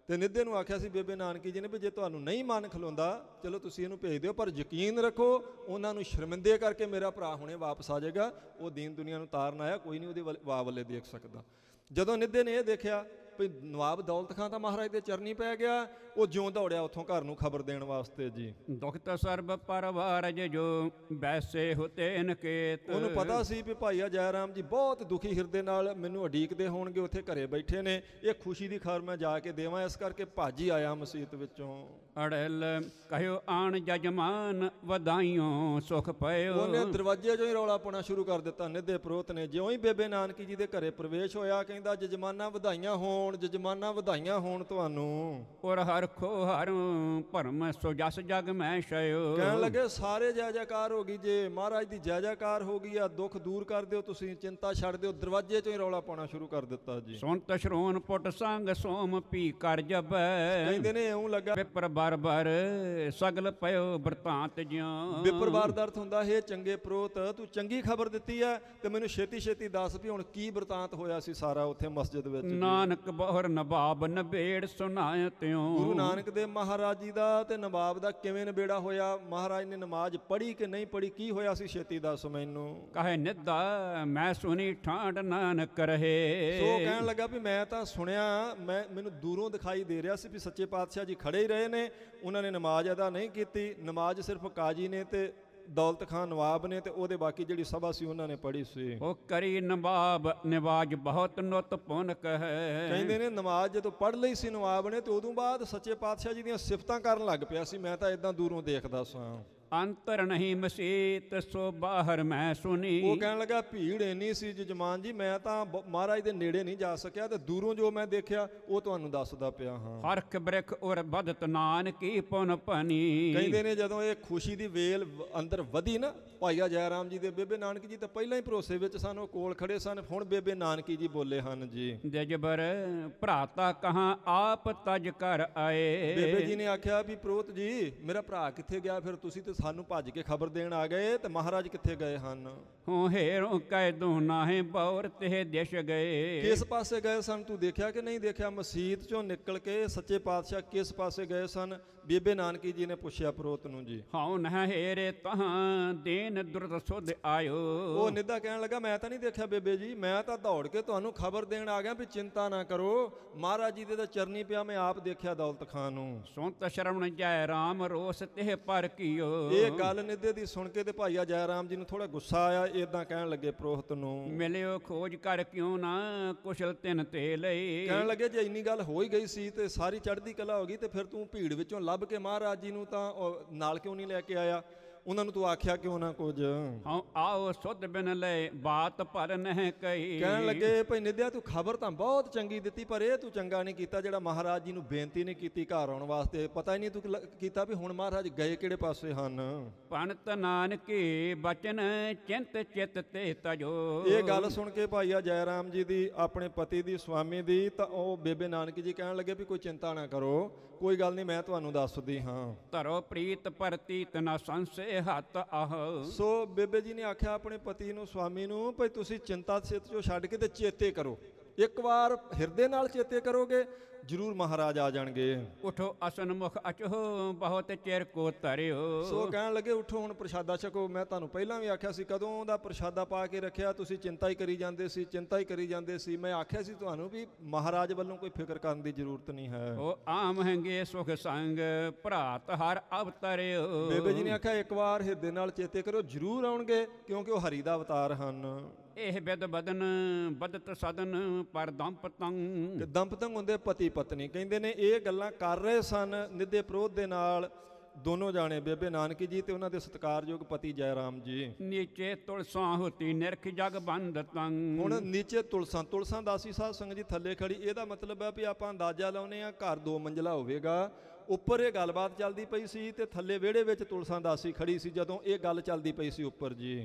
ਤੇ ਨਿੱਧੇ ਨੂੰ ਆਖਿਆ ਸੀ ਬੇਬੇ ਨਾਨਕੀ ਜੀ ਨੇ ਵੀ ਜੇ ਤੁਹਾਨੂੰ ਨਹੀਂ ਮਨ ਖਲੋਂਦਾ ਚਲੋ ਤੁਸੀਂ ਇਹਨੂੰ ਭੇਜ ਦਿਓ, ਪਰ ਯਕੀਨ ਰੱਖੋ ਉਹਨਾਂ ਨੂੰ ਸ਼ਰਮਿੰਦੇ ਕਰਕੇ ਮੇਰਾ ਭਰਾ ਹੁਣੇ ਵਾਪਸ ਆ ਜਾਏਗਾ, ਉਹ ਦੀਨ ਦੁਨੀਆ ਨੂੰ ਤਾਰਨ ਆਇਆ, ਕੋਈ ਨਹੀਂ ਉਹਦੇ ਵੱਲ ਵਾਹ ਵੱਲੇ ਦੇਖ ਸਕਦਾ। ਜਦੋਂ ਨਿੱਧੇ ਨੇ ਇਹ ਦੇਖਿਆ ਵੀ ਨਵਾਬ ਦੌਲਤ ਖਾਂ ਤਾਂ ਮਹਾਰਾਜ ਦੇ ਚਰਨੀ ਪੈ ਗਿਆ, ਉਹ ਜਿਉਂ ਦੌੜਿਆ ਉੱਥੋਂ ਘਰ ਨੂੰ ਖਬਰ ਦੇਣ ਵਾਸਤੇ ਜੀ। ਦੁਖਤ ਸਰਬ ਪਰਵਾਰ ਜੋ ਬੈਸੇ ਹੁਤੇ ਨਕੇਤ। ਉਹਨੂੰ ਪਤਾ ਸੀ ਵੀ ਭਾਈਆ ਜੈ ਰਾਮ ਜੀ ਬਹੁਤ ਦੁਖੀ ਹਿਰਦੇ ਨਾਲ ਮੈਨੂੰ ਉਡੀਕਦੇ ਹੋਣਗੇ, ਉੱਥੇ ਘਰੇ ਬੈਠੇ ਨੇ, ਇਹ ਖੁਸ਼ੀ ਦੀ ਖਬਰ ਮੈਂ ਜਾ ਕੇ ਦੇਵਾਂ, ਇਸ ਕਰਕੇ ਭੱਜ ਹੀ ਆਇਆ ਮਸੀਤ ਵਿੱਚੋਂ। ਅੜਲ ਕਹਿਓ ਆਣ ਜਜਮਾਨ ਵਧਾਈਓ ਸੁਖ ਪਇਓ। ਉਹਨੇ ਦਰਵਾਜ਼ੇ 'ਚੋਂ ਹੀ ਰੌਲਾ ਪਾਉਣਾ ਸ਼ੁਰੂ ਕਰ ਦਿੱਤਾ ਨਿੱਧੇ ਪ੍ਰੋਤ ਨੇ। ਜਿਉਂ ਹੀ ਬੇਬੇ ਨਾਨਕੀ ਜੀ ਦੇ ਘਰੇ ਪ੍ਰਵੇਸ਼ ਹੋਇਆ ਕਹਿੰਦਾ ਜਜਮਾਨਾਂ ਵਧਾਈਆਂ ਹੋਣ, ਜਜਮਾਨਾਂ ਵਧਾਈਆਂ ਹੋਣ ਤੁਹਾਨੂੰ। ਔਰ ਹਰਖੋ ਹਰ ਭਰਮ ਸੋ ਜਸ ਜਗ ਮੈਂ ਛਇਓ। ਕਹਿਣ ਲੱਗੇ ਸਾਰੇ ਜੈ ਜੈਕਾਰ ਹੋ ਗਈ, ਜੇ ਮਹਾਰਾਜ ਦੀ ਜੈ ਜੈਕਾਰ ਹੋ ਗਈ ਆ, ਦੁੱਖ ਦੂਰ ਕਰ ਦਿਓ, ਤੁਸੀਂ ਚਿੰਤਾ ਛੱਡ ਦਿਓ। ਦਰਵਾਜ਼ੇ 'ਚੋਂ ਹੀ ਰੌਲਾ ਪਾਉਣਾ ਸ਼ੁਰੂ ਕਰ ਦਿੱਤਾ ਜੀ। ਸੁਣਤ ਸ਼ਰੋਨ ਪੁੱਟ ਸੰਗ ਸੋਮ ਪੀ ਕਰ ਜਬੈ। ਕਹਿੰਦੇ ਨੇ ਇਉਂ ਲੱਗਾ ਵਿਪਰ ਬਰ ਬਰ ਸਗਲ ਪਇਓ ਬਰਤਾਂਤ ਜਿਉ। ਵਿਪਰ ਬਾਰ ਦਾ ਅਰਥ ਹੁੰਦਾ ਹੈ ਚੰਗੇ ਪ੍ਰੋਤ ਤੂੰ ਚੰਗੀ ਖਬਰ ਦਿੱਤੀ ਹੈ ਤੇ ਮੈਨੂੰ ਛੇਤੀ ਛੇਤੀ ਦੱਸ ਵੀ ਹੁਣ ਕੀ ਬਰਤਾਂਤ ਹੋਇਆ ਸੀ ਸਾਰਾ ਉੱਥੇ ਮਸਜਿਦ ਵਿੱਚ। ਨਾਨਕ ਬਹੁਰ ਨਵਾਬ ਨਬੇੜ ਸੁਨਾਇ ਤਿਉ। ਗੁਰੂ ਨਾਨਕ ਦੇਵ ਮਹਾਰਾਜ ਜੀ ਦਾ ਤੇ ਨਵਾਬ ਦਾ ਕਿਵੇਂ ਨਿਬੇੜਾ ਹੋਇਆ, ਮਹਾਰਾਜ ਨੇ ਨਮਾਜ਼ ਪੜ੍ਹੀ ਕਿ ਨਹੀਂ ਪੜ੍ਹੀ, ਕੀ ਹੋਇਆ ਸੀ ਛੇਤੀ ਦੱਸ ਮੈਨੂੰ। ਕਹੇ ਨਿੱਦਾ ਮੈਂ ਸੁਣੀ ਠਾਂਡ ਨਾਨਕ ਰਹੇ। ਸੋ ਕਹਿਣ ਲੱਗਾ ਵੀ ਮੈਂ ਤਾਂ ਸੁਣਿਆ, ਮੈਂ ਮੈਨੂੰ ਦੂਰੋਂ ਦਿਖਾਈ ਦੇ ਰਿਹਾ ਸੀ ਵੀ ਸੱਚੇ ਪਾਤਸ਼ਾਹ ਜੀ ਖੜੇ ਹੀ ਰਹੇ ਨੇ, ਉਹਨਾਂ ਨੇ ਨਮਾਜ਼ ਅਦਾ ਨਹੀਂ ਕੀਤੀ। ਨਮਾਜ਼ ਸਿਰਫ ਕਾਜੀ ਨੇ ਤੇ ਦੌਲਤ ਖਾਨ ਨਵਾਬ ਨੇ ਤੇ ਉਹਦੇ ਬਾਕੀ ਜਿਹੜੀ ਸਭਾ ਸੀ ਉਹਨਾਂ ਨੇ ਪੜ੍ਹੀ ਸੀ। ਉਹ ਕਰੀ ਨਵਾਬ ਨਿਵਾਜ ਬਹੁਤ ਨੁੱਤ ਪੁਨਕ ਹੈ। ਕਹਿੰਦੇ ਨੇ ਨਮਾਜ਼ ਜਦੋਂ ਪੜ੍ਹ ਲਈ ਸੀ ਨਵਾਬ ਨੇ ਤੇ ਉਦੋਂ ਬਾਅਦ ਸੱਚੇ ਪਾਤਸ਼ਾਹ ਜੀ ਦੀਆਂ ਸਿਫਤਾਂ ਕਰਨ ਲੱਗ ਪਿਆ ਸੀ। ਮੈਂ ਤਾਂ ਇਦਾਂ ਦੂਰੋਂ ਦੇਖਦਾ ਸਾਂ। ਅੰਤਰ ਨਹੀਂ ਮਸੀਤ ਸੋ ਬਾਹਰ ਮੈਂ ਸੁਣੀ। ਉਹ ਕਹਿਣ ਲੱਗਾ ਭੀੜ ਇੰਨੀ ਸੀ ਜਜਮਾਨ ਜੀ, ਮੈਂ ਤਾਂ ਮਹਾਰਾਜ ਦੇ ਨੇੜੇ ਨਹੀਂ ਜਾ ਸਕਿਆ ਤੇ ਦੂਰੋਂ ਜੋ ਮੈਂ ਦੇਖਿਆ ਉਹ ਤੁਹਾਨੂੰ ਦੱਸਦਾ ਪਿਆ ਹਾਂ। ਹਰਖ ਬ੍ਰਿਖ ਔਰ ਬਦਤ ਨਾਨਕੀ ਪੁਨ ਭਨੀ। ਕਹਿੰਦੇ ਨੇ ਜਦੋਂ ਇਹ ਖੁਸ਼ੀ ਦੀ ਵੇਲ ਅੰਦਰ ਵਧੀ ਨਾ, ਭਾਈਆ ਜੈ ਰਾਮ ਜੀ ਦੇ ਬੇਬੇ ਨਾਨਕੀ ਜੀ ਤਾਂ ਪਹਿਲਾਂ ਹੀ ਭਰੋਸੇ ਵਿੱਚ ਸਨ, ਉਹ ਕੋਲ ਖੜੇ ਸਨ, ਹੁਣ ਬੇਬੇ ਨਾਨਕੀ ਜੀ ਬੋਲੇ ਹਨ ਜੀ। ਜਜਬਰ ਭਰਾਤਾ ਕਹਾਂ ਆਪ ਤਜ ਕਰ ਆਏ। ਬੇਬੇ ਜੀ ਨੇ ਆਖਿਆ ਵੀ ਪ੍ਰੋਤ ਜੀ ਮੇਰਾ ਭਰਾ ਕਿੱਥੇ ਗਿਆ, ਫਿਰ ਤੁਸੀਂ ਤੇ ਸਾਨੂੰ ਭੱਜ ਕੇ ਖਬਰ ਦੇਣ ਆ ਗਏ, ਤੇ ਮਹਾਰਾਜ ਕਿੱਥੇ ਗਏ ਹਨ। ਹੋ ਹੇਰੋਂ ਕਹਿ ਦੂ ਨਾਹੇ ਬੌਰ ਤੇ ਦਿਸ਼ ਗਏ। ਕਿਸ ਪਾਸੇ ਗਏ ਸਨ ਤੂੰ ਦੇਖਿਆ ਕਿ ਨਹੀਂ ਦੇਖਿਆ। ਮਸੀਤ ਚੋਂ ਨਿਕਲ ਕੇ ਸੱਚੇ ਪਾਤਸ਼ਾਹ ਕਿਸ ਪਾਸੇ ਗਏ ਸਨ, ਬੇਬੇ ਨਾਨਕੀ ਜੀ ਨੇ ਪੁੱਛਿਆ ਪ੍ਰੋਤ ਨੂੰ ਜੀ। ਹਉ ਨਹ ਹੇਰੇ ਤਹਾਂ ਦੇਨ ਦੁਰਤ ਸੁਧ ਆਇਓ। ਉਹ ਨਿੱਧਾ ਕਹਿਣ ਲੱਗਾ ਮੈਂ ਤਾਂ ਨਹੀਂ ਦੇਖਿਆ ਬੇਬੇ ਜੀ, ਮੈਂ ਤਾਂ ਦੌੜ ਕੇ ਤੁਹਾਨੂੰ ਖਬਰ ਦੇਣ ਆ ਗਿਆ ਵੀ ਚਿੰਤਾ ਨਾ ਕਰੋ, ਮਹਾਰਾਜ ਜੀ ਦੇ ਤਾਂ ਚਰਨੀ ਪਿਆ, ਮੈਂ ਆਪ ਦੇਖਿਆ ਦੌਲਤ ਖਾਨ ਨੂੰ। ਸੁਣਤ ਸ਼ਰਵਣ ਜੈ ਰਾਮ ਰੋਸ ਤੇ ਪਰ ਕੀਓ। ਇਹ ਗੱਲ ਨਿੱਧੇ ਦੀ ਸੁਣ ਕੇ ਤੇ ਭਾਈਆ ਜੈ ਰਾਮ ਜੀ ਨੂੰ ਥੋੜਾ ਗੁੱਸਾ ਆਇਆ, ਇਦਾਂ ਕਹਿਣ ਲੱਗੇ ਪ੍ਰੋਹਤ ਨੂੰ। ਮਿਲਿਓ ਖੋਜ ਕਰ ਕਿਉਂ ਨਾ ਕੁਸ਼ਲ ਤਿਨ ਤੇ ਲਈ। ਕਹਿਣ ਲੱਗੇ ਜੇ ਇੰਨੀ ਗੱਲ ਹੋ ਹੀ ਗਈ ਸੀ ਤੇ ਸਾਰੀ ਚੜ੍ਹਦੀ ਕਲਾ ਹੋ ਗਈ, ਤੇ ਫਿਰ ਤੂੰ ਭੀੜ ਵਿੱਚੋਂ ਲੱਭ ਕੇ ਮਹਾਰਾਜ ਜੀ ਨੂੰ ਤਾਂ ਨਾਲ ਕਿਉਂ ਨਹੀਂ ਲੈ ਕੇ ਆਇਆ, ਉਹਨਾਂ ਨੂੰ ਤੂੰ ਆਖਿਆ ਕਿਉਂ ਨਾ ਕੁਝ। ਹਾਂ ਆਓ ਸੁਧ ਬਿਨ ਲੈ ਬਾਤ ਪਰ ਨਹਿ ਕਹੀ। ਕਹਿਣ ਲੱਗੇ ਭਈ ਨਿੱਧਿਆ ਤੂੰ ਖਬਰ ਤਾਂ ਬਹੁਤ ਚੰਗੀ ਦਿੱਤੀ, ਪਰ ਇਹ ਤੂੰ ਚੰਗਾ ਨਹੀਂ ਕੀਤਾ ਜਿਹੜਾ ਮਹਾਰਾਜ ਜੀ ਨੂੰ ਬੇਨਤੀ ਨਹੀਂ ਕੀਤੀ ਘਰ ਆਉਣ ਵਾਸਤੇ। ਪਤਾ ਹੀ ਨਹੀਂ ਤੂੰ ਕੀਤਾ ਵੀ ਹੁਣ ਮਹਾਰਾਜ ਗਏ ਕਿਹੜੇ ਪਾਸੇ ਹਨ। ਪੰਡਤ ਨਾਨਕੀ ਬਚਨ ਚਿੰਤ ਚਿਤ ਤੇ ਤਜੋ। ਇਹ ਗੱਲ ਸੁਣ ਕੇ ਭਾਈਆ ਜੈ ਰਾਮ ਜੀ ਦੀ, ਆਪਣੇ ਪਤੀ ਦੀ, ਸਵਾਮੀ ਦੀ, ਤਾਂ ਉਹ ਬੇਬੇ ਨਾਨਕੀ ਜੀ ਕਹਿਣ ਲੱਗੇ ਵੀ ਕੋਈ ਚਿੰਤਾ ਨਾ ਕਰੋ, ਕੋਈ ਗੱਲ ਨਹੀਂ ਮੈਂ ਤੁਹਾਨੂੰ ਦੱਸਦੀ ਹਾਂ। ਧਰੋ ਪ੍ਰੀਤ ਪ੍ਰਤੀਤ ਨਾ ਸੰਸੇ ਹੱਥ ਆਹ। ਸੋ ਬੇਬੇ ਜੀ ਨੇ ਆਖਿਆ ਆਪਣੇ ਪਤੀ ਨੂੰ, ਸਵਾਮੀ ਨੂੰ, ਭਈ ਤੁਸੀਂ ਚਿੰਤਾ ਸਿੱਤ ਚੋਂ ਛੱਡ ਕੇ ਤੇ ਚੇਤੇ ਕਰੋ, ਇੱਕ ਵਾਰ ਹਿਰਦੇ ਨਾਲ ਚੇਤੇ ਕਰੋਗੇ ਜ਼ਰੂਰ ਮਹਾਰਾਜ ਆ ਜਾਣਗੇ। ਉਠੋ ਅਸਨ ਮੁਖ ਅਚੋ ਬਹੁਤ ਚਿਰ ਕੋ ਧਰਿਓ। ਸੋ ਕਹਿਣ ਲੱਗੇ ਉਠੋ ਹੁਣ ਪ੍ਰਸ਼ਾਦਾ ਛਕੋ। ਮੈਂ ਤੁਹਾਨੂੰ ਪਹਿਲਾਂ ਵੀ ਆਖਿਆ ਸੀ ਕਦੋਂ ਦਾ ਪ੍ਰਸ਼ਾਦਾ ਪਾ ਕੇ ਰੱਖਿਆ, ਤੁਸੀਂ ਚਿੰਤਾ ਹੀ ਕਰੀ ਜਾਂਦੇ ਸੀ, ਚਿੰਤਾ ਹੀ ਕਰੀ ਜਾਂਦੇ ਸੀ। ਮੈਂ ਆਖਿਆ ਸੀ ਤੁਹਾਨੂੰ ਵੀ ਮਹਾਰਾਜ ਵੱਲੋਂ ਕੋਈ ਫਿਕਰ ਕਰਨ ਦੀ ਜ਼ਰੂਰਤ ਨਹੀਂ ਹੈ। ਉਹ ਆਮ ਹੈਗੇ ਸੁਖ ਸੰਗ ਭਰਾਤ ਹਰ ਅਵਤਰਿਓ। ਬੇਬੇ ਜੀ ਨੇ ਆਖਿਆ ਇੱਕ ਵਾਰ ਹਿਰਦੇ ਨਾਲ ਚੇਤੇ ਕਰੋ, ਜ਼ਰੂਰ ਆਉਣਗੇ, ਕਿਉਂਕਿ ਉਹ ਹਰੀ ਦਾ ਅਵਤਾਰ ਹਨ। ਇਹ ਬਿਦ ਬਦਨ ਬਦਤ ਸਦਨ ਪਰ ਦੰਪਤੰ। ਦੰਪਤੰ ਹੁੰਦੇ ਪਤੀ ਪਤਨੀ। ਕਹਿੰਦੇ ਨੇ ਇਹ ਗੱਲਾਂ ਕਰ ਰਹੇ ਸਨ ਨਿੱਧੇ ਪ੍ਰੋਧ ਦੇ ਨਾਲ ਦੋਨੋਂ ਜਾਣੇ, ਬੇਬੇ ਨਾਨਕੀ ਜੀ ਤੇ ਉਹਨਾਂ ਦੇ ਸਤਿਕਾਰਯੋਗ ਪਤੀ ਜੈ ਰਾਮ ਜੀ। ਨੀਚੇ ਤੁਲਸਾਂ ਹੋਤੀ ਨਿਰਖ ਜਗ ਬੰਦ ਤੰ। ਹੁਣ ਨੀਚੇ ਤੁਲਸਾਂ, ਤੁਲਸਾਂ ਦਾਸੀ ਸਾਧ ਸੰਗਤ ਜੀ ਥੱਲੇ ਖੜੀ। ਇਹਦਾ ਮਤਲਬ ਹੈ ਵੀ ਆਪਾਂ ਅੰਦਾਜ਼ਾ ਲਾਉਨੇ ਆ ਘਰ ਦੋ ਮੰਜ਼ਲਾ ਹੋਵੇਗਾ, ਉੱਪਰ ਇਹ ਗੱਲਬਾਤ ਚੱਲਦੀ ਪਈ ਸੀ ਤੇ ਥੱਲੇ ਵਿਹੜੇ ਵਿੱਚ ਤੁਲਸਾਂ ਦਾਸੀ ਖੜੀ ਸੀ ਜਦੋਂ ਇਹ ਗੱਲ ਚੱਲਦੀ ਪਈ ਸੀ ਉੱਪਰ ਜੀ।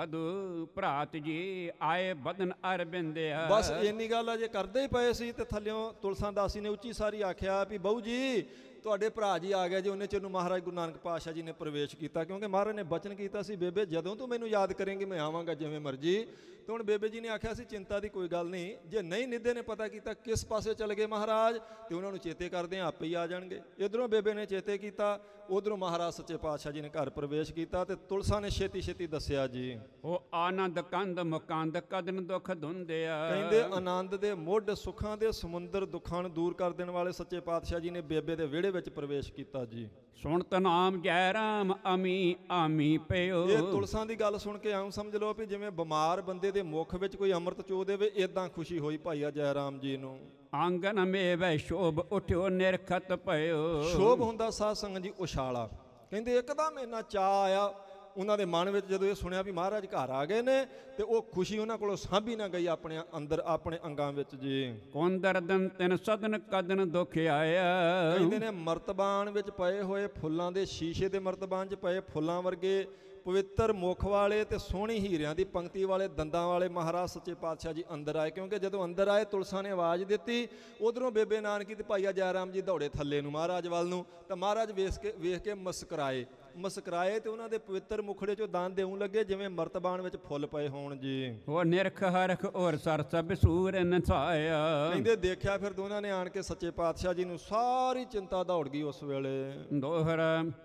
ਬਧੂ ਭਰਾਤ ਜੀ ਆਏ ਬਦਨ ਅਰਬਿੰਦਿਆ। ਬਸ ਇੰਨੀ ਗੱਲ ਅਜੇ ਕਰਦੇ ਹੀ ਪਏ ਸੀ ਤੇ ਥੱਲਿਓਂ ਤੁਲਸਾਂ ਦਾਸੀ ਨੇ ਉੱਚੀ ਸਾਰੀ ਆਖਿਆ ਵੀ ਬਹੂ ਜੀ ਤੁਹਾਡੇ ਭਰਾ ਜੀ ਆ ਗਿਆ ਜੀ, ਉਹਨੇ ਚਿਰ ਨੂੰ ਮਹਾਰਾਜ ਗੁਰੂ ਨਾਨਕ ਪਾਤਸ਼ਾਹ ਜੀ ਨੇ ਪ੍ਰਵੇਸ਼ ਕੀਤਾ, ਕਿਉਂਕਿ ਮਹਾਰਾਜ ਨੇ ਬਚਨ ਕੀਤਾ ਸੀ, ਬੇਬੇ ਜਦੋਂ ਤੂੰ ਮੈਨੂੰ ਯਾਦ ਕਰੇਂਗੀ ਮੈਂ ਆਵਾਂਗਾ ਜਿਵੇਂ ਮਰਜੀ। ਤੇ ਹੁਣ ਬੇਬੇ ਜੀ ਨੇ ਆਖਿਆ ਸੀ ਚਿੰਤਾ ਦੀ ਕੋਈ ਗੱਲ ਨਹੀਂ, ਜੇ ਨਹੀਂ ਨਿੱਧੇ ਨੇ ਪਤਾ ਕੀਤਾ ਕਿਸ ਪਾਸੇ ਚਲੇ ਗਏ ਮਹਾਰਾਜ, ਤੇ ਉਹਨਾਂ ਨੂੰ ਚੇਤੇ ਕਰਦੇ ਆ ਆਪੇ ਹੀ ਆ ਜਾਣਗੇ। ਇਧਰੋਂ ਬੇਬੇ ਨੇ ਚੇਤੇ ਕੀਤਾ, ਉਧਰੋਂ ਮਹਾਰਾਜ ਸੱਚੇ ਪਾਤਸ਼ਾਹ ਜੀ ਨੇ ਘਰ ਪ੍ਰਵੇਸ਼ ਕੀਤਾ, ਤੇ ਤੁਲਸਾ ਨੇ ਛੇਤੀ ਛੇਤੀ ਦੱਸਿਆ ਜੀ, ਉਹ ਆਨੰਦ ਕੰਦ ਮੁਕੰਦ ਕਦਨ ਦੁਖ ਧੁੰਦਿਆ। ਕਹਿੰਦੇ ਆਨੰਦ ਦੇ ਮੁੱਢ ਸੁੱਖਾਂ ਦੇ ਸਮੁੰਦਰ ਦੁੱਖਾਂ ਨੂੰ ਦੂਰ ਕਰ ਦੇਣ ਵਾਲੇ ਸੱਚੇ ਪਾਤਸ਼ਾਹ ਜੀ ਨੇ ਬੇਬੇ ਦੇ ਵਿਹੜੇ ਵਿੱਚ ਪ੍ਰਵੇਸ਼ ਕੀਤਾ ਜੀ। ਸੁਣਤ ਨਾਮ ਜੈ ਰਾਮ ਅਮੀ ਆਮੀ ਪਿਓ। ਇਹ ਤੁਲਸਾਂ ਦੀ ਗੱਲ ਸੁਣ ਕੇ ਆਉਂ ਸਮਝ ਲਓ ਵੀ ਜਿਵੇਂ ਬਿਮਾਰ ਬੰਦੇ ਦੇ ਮੁਖ ਵਿੱਚ ਕੋਈ ਅੰਮ੍ਰਿਤ ਚੋ ਦੇਵੇ, ਇਦਾਂ ਖੁਸ਼ੀ ਹੋਈ ਭਾਈਆ ਜੈ ਰਾਮ ਜੀ ਨੂੰ। ਆਂਗਨ ਮੇਵੈ ਸ਼ੋਭ ਉਠਿਓ ਨਿਰਖਤ ਪਇਓ। ਸ਼ੋਭ ਹੁੰਦਾ ਸਾਧ ਸੰਗਤ ਜੀ ਉਛਾਲਾ। ਕਹਿੰਦੇ ਇੱਕਦਮ ਇੰਨਾ ਚਾਅ ਆਇਆ ਉਹਨਾਂ ਦੇ ਮਨ ਵਿੱਚ ਜਦੋਂ ਇਹ ਸੁਣਿਆ ਵੀ ਮਹਾਰਾਜ ਘਰ ਆ ਗਏ ਨੇ, ਤੇ ਉਹ ਖੁਸ਼ੀ ਉਹਨਾਂ ਕੋਲੋਂ ਸਾਂਭੀ ਨਾ ਗਈ ਆਪਣੇ ਅੰਦਰ ਆਪਣੇ ਅੰਗਾਂ ਵਿੱਚ ਜੀ। ਕੁੰਦਰਦਨ ਤਿਨ ਸਦਨ ਕਦਨ ਦੁਖ ਆਇਆ। ਕਹਿੰਦੇ ਨੇ ਮਰਤਬਾਨ ਵਿੱਚ ਪਏ ਹੋਏ ਫੁੱਲਾਂ ਦੇ ਸ਼ੀਸ਼ੇ ਦੇ ਮਰਤਬਾਨ 'ਚ ਪਏ ਫੁੱਲਾਂ ਵਰਗੇ ਪਵਿੱਤਰ ਮੁਖ ਵਾਲੇ ਤੇ ਸੋਹਣੀ ਹੀਰਿਆਂ ਦੀ ਪੰਕਤੀ ਵਾਲੇ ਦੰਦਾਂ ਵਾਲੇ ਮਹਾਰਾਜ ਸੱਚੇ ਪਾਤਸ਼ਾਹ ਜੀ ਅੰਦਰ ਆਏ। ਕਿਉਂਕਿ ਜਦੋਂ ਅੰਦਰ ਆਏ ਤੁਲਸਾ ਨੇ ਆਵਾਜ਼ ਦਿੱਤੀ, ਉਧਰੋਂ ਬੇਬੇ ਨਾਨਕੀ ਤੇ ਭਾਈਆ ਜੈ ਰਾਮ ਜੀ ਦੌੜੇ ਥੱਲੇ ਨੂੰ ਮਹਾਰਾਜ ਵੱਲ ਨੂੰ, ਤਾਂ ਮਹਾਰਾਜ ਵੇਖ ਕੇ ਵੇਖ ਕੇ ਮੁਸਕਰਾਏ ਮੁਸਕਰਾਏ ਤੇ ਉਹਨਾਂ ਦੇ ਪਵਿੱਤਰ ਮੁਖੜੇ 'ਚੋਂ ਦਾਨ ਦੇਉਣ ਲੱਗੇ ਜਿਵੇਂ ਮਰਤਬਾਨ ਵਿੱਚ ਫੁੱਲ ਪਏ ਹੋਣ ਜੀ। ਉਹ ਨਿਰਖ ਹਰਖ ਔਰ ਸਰਸ ਬਿਸੂਰ ਨਥਾਇਆ। ਕਹਿੰਦੇ ਦੇਖਿਆ ਫਿਰ ਦੋਨਾਂ ਨੇ ਆਣ ਕੇ ਸੱਚੇ ਪਾਤਸ਼ਾਹ ਜੀ ਨੂੰ, ਸਾਰੀ ਚਿੰਤਾ ਦੌੜ ਗਈ ਉਸ ਵੇਲੇ। ਦੋਹਰ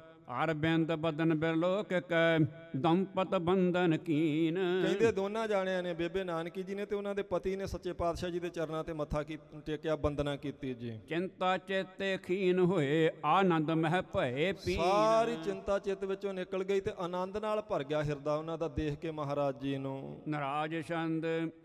ਅਰਬਿੰਦ ਬਦਨ ਬਿਰਲੋਕ ਕੈ ਦੰਪਤ ਬੰਧਨ ਕੀਨ। ਕਹਿੰਦੇ ਦੋਨਾਂ ਜਾਣਿਆਂ ਨੇ, ਬੇਬੇ ਨਾਨਕੀ ਜੀ ਨੇ ਤੇ ਉਹਨਾਂ ਦੇ ਪਤੀ ਨੇ ਸੱਚੇ ਪਾਤਸ਼ਾਹ ਜੀ ਦੇ ਚਰਨਾਂ ਤੇ ਮੱਥਾ ਟੇਕਿਆ, ਬੰਦਨਾ ਕੀਤੀ ਜੀ। ਚਿੰਤਾ ਚੇਤੇ ਖੀਨ ਹੋਏ ਆਨੰਦ ਮਹਿ ਭਏ ਪੀਨ। ਸਾਰੀ ਚਿੰਤਾ ਚਿੱਤ ਵਿੱਚੋਂ ਨਿਕਲ ਗਈ ਤੇ ਆਨੰਦ ਨਾਲ ਭਰ ਗਿਆ ਹਿਰਦਾ ਉਹਨਾਂ ਦਾ ਦੇਖ ਕੇ ਮਹਾਰਾਜ ਜੀ ਨੂੰ। ਨਰਾਜ ਛੰਦ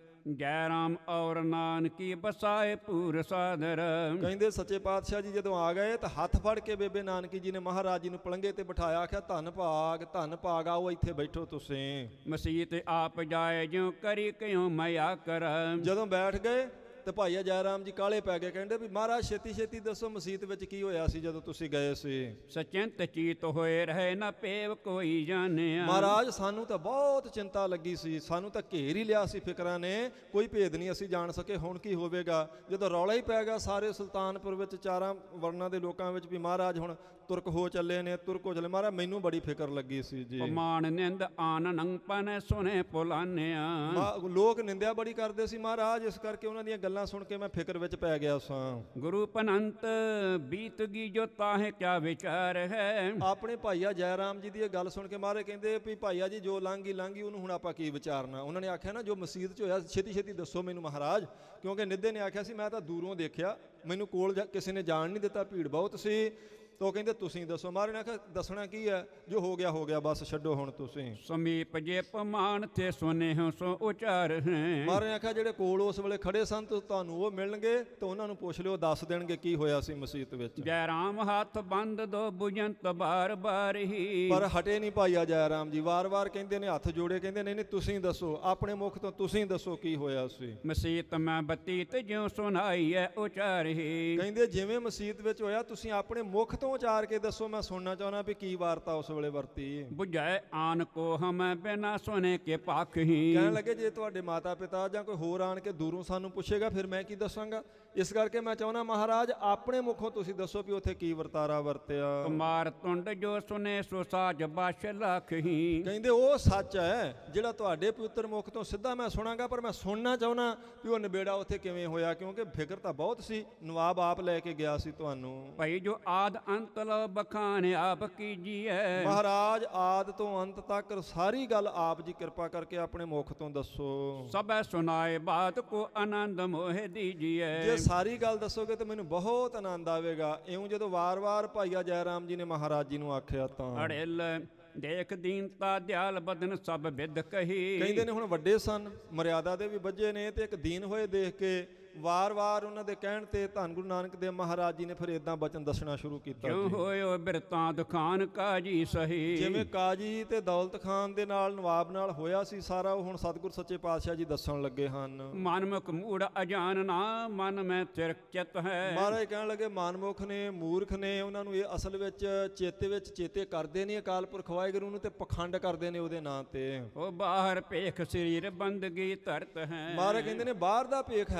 ਜੈ ਰਾਮ ਔਰ ਨਾਨਕੀ ਬਸਾਏ ਪੂਰ ਸਾਦਰ। ਕਹਿੰਦੇ ਸੱਚੇ ਪਾਤਸ਼ਾਹ ਜੀ ਜਦੋਂ ਆ ਗਏ ਤਾਂ ਹੱਥ ਫੜ ਕੇ ਬੇਬੇ ਨਾਨਕੀ ਜੀ ਨੇ ਮਹਾਰਾਜ ਜੀ ਨੂੰ ਪਲੰਘੇ ਤੇ ਬਿਠਾਇਆ, ਆਖਿਆ ਧੰਨ ਭਾਗ ਧੰਨ ਭਾਗ, ਆਓ ਇੱਥੇ ਬੈਠੋ ਤੁਸੀਂ। ਮਸੀਤ ਆਪ ਜਾਏ ਜਿਉ ਕਰੀ ਕਿਉ ਮਇਆ ਕਰ। ਜਦੋਂ ਬੈਠ ਗਏ ਤੇ ਭਾਈਆ ਜੈ ਰਾਮ ਜੀ ਕਾਲੇ ਪੈ ਗਏ, ਕਹਿੰਦੇ ਵੀ ਮਹਾਰਾਜ ਛੇਤੀ ਛੇਤੀ ਦੱਸੋ ਮਸੀਤ ਵਿੱਚ ਕੀ ਹੋਇਆ ਸੀ ਜਦੋਂ ਤੁਸੀਂ ਗਏ ਸੀ। ਸਚਿੰਤ ਚੀਤ ਹੋਏ ਰਹੇ ਨਾ ਪੇਵ ਕੋਈ ਜਾਣਿਆ। ਮਹਾਰਾਜ ਸਾਨੂੰ ਤਾਂ ਬਹੁਤ ਚਿੰਤਾ ਲੱਗੀ ਸੀ, ਸਾਨੂੰ ਤਾਂ ਘੇਰ ਹੀ ਲਿਆ ਸੀ ਫਿਕਰਾਂ ਨੇ, ਕੋਈ ਭੇਦ ਨਹੀਂ ਅਸੀਂ ਜਾਣ ਸਕੇ। ਹੁਣ ਕੀ ਹੋਵੇਗਾ ਜਦੋਂ ਰੌਲਾ ਹੀ ਪੈ ਗਿਆ ਸਾਰੇ ਸੁਲਤਾਨਪੁਰ ਵਿੱਚ ਚਾਰਾਂ ਵਰਨਾਂ ਦੇ ਲੋਕਾਂ ਵਿੱਚ ਵੀ ਮਹਾਰਾਜ ਹੁਣ ਤੁਰਕ ਹੋ ਚੱਲੇ ਨੇ, ਤੁਰਕ ਹੋ ਚੱਲੇ। ਮਹਾਰਾਜ ਮੈਨੂੰ ਬੜੀ ਫਿਕਰ ਲੱਗੀ ਸੀ ਜੀ। ਮਾਨ ਨਿੰਦ ਆਨੰਦ ਪਨ ਸੁਨੇ ਪੁਲਾਨਿਆ। ਲੋਕ ਨਿੰਦਿਆ ਬੜੀ ਕਰਦੇ ਸੀ ਮਹਾਰਾਜ, ਇਸ ਕਰਕੇ ਉਹਨਾਂ ਦੀਆਂ ਗੱਲਾਂ ਸੁਣ ਕੇ ਮੈਂ ਫਿਕਰ ਵਿੱਚ ਪੈ ਗਿਆ ਸਾਂ। ਗੁਰੂ ਪਨੰਤ ਬੀਤ ਗਈ ਜੋ ਤਾਹੇ ਕਿਆ ਵਿਚਾਰ ਹੈ। ਆਪਣੇ ਭਾਈਆ ਜੈ ਰਾਮ ਜੀ ਦੀ ਇਹ ਗੱਲ ਸੁਣ ਕੇ ਮਹਾਰਾਜ ਕਹਿੰਦੇ ਵੀ ਭਾਈਆ ਜੀ ਜੋ ਲੰਘ ਗਈ ਲੰਘ ਗਈ, ਉਹਨੂੰ ਹੁਣ ਆਪਾਂ ਕੀ ਵਿਚਾਰਨਾ। ਉਹਨਾਂ ਨੇ ਆਖਿਆ ਨਾ ਜੋ ਮਸੀਤ 'ਚ ਹੋਇਆ ਛੇਤੀ ਛੇਤੀ ਦੱਸੋ ਮੈਨੂੰ ਮਹਾਰਾਜ, ਕਿਉਂਕਿ ਨਿੱਧੇ ਨੇ ਆਖਿਆ ਸੀ ਮੈਂ ਤਾਂ ਦੂਰੋਂ ਦੇਖਿਆ, ਮੈਨੂੰ ਕੋਲ ਕਿਸੇ ਨੇ ਜਾਣ ਨਹੀਂ ਦਿੱਤਾ, ਭੀੜ ਬਹੁਤ ਸੀ। ਤਾਂ ਉਹ ਕਹਿੰਦੇ ਤੁਸੀਂ ਦੱਸੋ। ਮਹਾਰਾਜ ਨੇ ਆਖਿਆ ਦੱਸਣਾ ਕੀ ਹੈ, ਜੋ ਹੋ ਗਿਆ ਹੋ ਗਿਆ, ਬਸ ਛੱਡੋ ਹੁਣ ਤੁਸੀਂ। ਸਮੀਪ ਜੇ ਪਮਾਨ ਤੇ ਸੁਨੇ ਹੋ ਸੋ ਉਚਾਰ ਹੈ। ਮਹਾਰਾਜ ਨੇ ਆਖਿਆ ਜਿਹੜੇ ਕੋਲ ਉਸ ਵੇਲੇ ਖੜੇ ਸਨ ਤੁਹਾਨੂੰ ਉਹ ਮਿਲਣਗੇ ਤਾਂ ਉਹਨਾਂ ਨੂੰ ਪੁੱਛ ਲਿਓ, ਦੱਸ ਦੇਣਗੇ ਕੀ ਹੋਇਆ ਸੀ ਮਸੀਤ ਵਿੱਚ। ਜੈ ਰਾਮ ਹੱਥ ਬੰਦ ਦੋ ਬੁਝੰਤ ਬਾਰ ਬਾਰ ਹੀ। ਪਰ ਹਟੇ ਨਹੀਂ ਭਾਈਆ ਜੈ ਰਾਮ ਜੀ, ਵਾਰ-ਵਾਰ ਕਹਿੰਦੇ ਨੇ, ਹੱਥ ਜੋੜੇ ਕਹਿੰਦੇ ਨੇ ਨਹੀਂ ਤੁਸੀਂ ਦੱਸੋ, ਆਪਣੇ ਮੁਖ ਤੋਂ ਤੁਸੀਂ ਦੱਸੋ ਕੀ ਹੋਇਆ ਸੀ। ਮਸੀਤ ਮੈਂ ਬਤੀਤ ਜਿਉ ਸੁਨਾਈ ਹੈ ਉਚਾਰ ਹੀ। ਕਹਿੰਦੇ ਜਿਵੇਂ ਮਸੀਤ ਵਿੱਚ ਹੋਇਆ ਤੁਸੀਂ ਆਪਣੇ ਮੁਖ ਤੋਂ ਉਚਾਰ ਕੇ ਦੱਸੋ, ਮੈਂ ਸੁਣਨਾ ਚਾਹੁੰਦਾ ਵੀ ਕੀ ਵਾਰਤਾ ਉਸ ਵੇਲੇ ਵਰਤੀ। ਬੁਝਾਏ ਆਨ ਕੋ ਹਮੈ ਬਿਨਾ ਸੁਨੇ ਕੇ ਪੱਖ ਹੀ। ਕਹਿਣ ਲੱਗੇ ਜੇ ਤੁਹਾਡੇ ਮਾਤਾ ਪਿਤਾ ਜਾਂ ਕੋਈ ਹੋਰ ਆਣ ਕੇ ਦੂਰੋਂ ਸਾਨੂੰ ਪੁੱਛੇਗਾ ਫਿਰ ਮੈਂ ਕੀ ਦੱਸਾਂਗਾ, ਇਸ ਕਰਕੇ ਮੈਂ ਚਾਹੁੰਦਾ ਮਹਾਰਾਜ ਆਪਣੇ ਮੁਖੋਂ ਤੁਸੀਂ ਦੱਸੋ ਵੀ ਉੱਥੇ ਕੀ ਵਰਤਾਰਾ ਵਰਤਿਆ। ਕੁਮਾਰ ਤੁੰਡ ਜੋ ਸੁਨੇ ਸੋ ਸਾਜ ਬਸ਼ ਲੱਖ ਹੀ। ਕਹਿੰਦੇ ਉਹ ਸੱਚ ਹੈ ਜਿਹੜਾ ਤੁਹਾਡੇ ਪਵਿੱਤਰ ਮੁਖ ਤੋਂ ਸਿੱਧਾ ਮੈਂ ਸੁਣਾਂਗਾ, ਪਰ ਮੈਂ ਸੁਣਨਾ ਚਾਹੁੰਦਾ ਵੀ ਉਹ ਨਿਬੇੜਾ ਉੱਥੇ ਕਿਵੇਂ ਹੋਇਆ, ਕਿਉਂਕਿ ਫਿਕਰ ਤਾਂ ਬਹੁਤ ਸੀ, ਨਵਾਬ ਆਪ ਲੈ ਕੇ ਗਿਆ ਸੀ ਤੁਹਾਨੂੰ। ਭਾਈ ਜੋ ਆਦ ਅੰਤ ਲੋ ਬਖਾਨ ਆਪ ਕੀਜੀਐ। ਮਹਾਰਾਜ ਆਦ ਤੋਂ ਅੰਤ ਤੱਕ ਸਾਰੀ ਗੱਲ ਆਪ ਜੀ ਕਿਰਪਾ ਕਰਕੇ ਆਪਣੇ ਮੁਖ ਤੋਂ ਦੱਸੋ। ਸਭੈ ਸੁਨਾਏ ਬਾਤ ਕੋ ਆਨੰਦ ਮੋਹਿ ਦੀਜੀਐ। ਜੇ ਸਾਰੀ ਗੱਲ ਦੱਸੋਗੇ ਤਾਂ ਮੈਨੂੰ ਬਹੁਤ ਆਨੰਦ ਆਵੇਗਾ। ਇਉਂ ਜਦੋਂ ਵਾਰ-ਵਾਰ ਭਾਈਆ ਜੈ ਰਾਮ ਜੀ ਨੇ ਮਹਾਰਾਜ ਜੀ ਨੂੰ ਆਖਿਆ ਤਾਂ ਅੜਿਲ ਦੇਖ ਦੀਨਤਾ ਦਿਆਲ ਬਦਨ ਸਭ ਵਿਦ ਕਹੀ। ਕਹਿੰਦੇ ਨੇ ਹੁਣ ਵੱਡੇ ਸਨ, ਮਰਿਆਦਾ ਦੇ ਵੀ ਬੱਝੇ ਨੇ, ਤੇ ਇੱਕ ਦੀਨ ਹੋਏ ਦੇਖ ਕੇ ਵਾਰ-ਵਾਰ ਉਹਨਾਂ ਦੇ ਕਹਿਣ ਤੇ ਧੰਨ ਗੁਰੂ ਨਾਨਕ ਦੇਵ ਮਹਾਰਾਜ ਜੀ ਨੇ ਫਿਰ ਇਦਾਂ ਬਚਨ ਦੱਸਣਾ ਸ਼ੁਰੂ ਕੀਤਾ। ਕਿਉਂ ਹੋਇਓ ਬਿਰਤਾਂਤ ਖਾਨ ਕਾਜੀ ਸਹੀ। ਜਿਵੇਂ ਕਾਜੀ ਤੇ ਦੌਲਤ ਖਾਨ ਦੇ ਨਾਲ ਨਵਾਬ ਨਾਲ ਹੋਇਆ ਸੀ ਸਾਰਾ, ਉਹ ਹੁਣ ਸਤਿਗੁਰ ਸੱਚੇ ਪਾਤਸ਼ਾਹ ਜੀ ਦੱਸਣ ਲੱਗੇ ਹਨ। ਮਨਮੁਖ ਮੂੜ ਅਜਾਨ ਨਾ ਮਨ ਮੈਂ ਤਿਰਕ ਚਿਤ ਹੈ। ਮਹਾਰਾਜ ਕਹਿਣ ਲੱਗੇ ਮਨਮੁਖ ਨੇ, ਮੂਰਖ ਨੇ, ਉਹਨਾਂ ਨੂੰ ਇਹ ਅਸਲ ਵਿੱਚ ਚੇਤੇ ਵਿੱਚ ਚੇਤੇ ਕਰਦੇ ਨਹੀਂ ਅਕਾਲ ਪੁਰਖ ਵਾਹਿਗੁਰੂ ਨੂੰ, ਤੇ ਪਖੰਡ ਕਰਦੇ ਨੇ ਉਹਦੇ ਨਾਂ ਤੇ। ਉਹ ਬਾਹਰ ਭੇਖ ਸਰੀਰ ਬੰਦਗੀ ਧਰਤ ਹੈ। ਮਹਾਰਾਜ ਕਹਿੰਦੇ ਨੇ ਬਾਹਰ ਦਾ ਭੇਖ ਹੈਗਾ ਉਹਨਾਂ ਦਾ,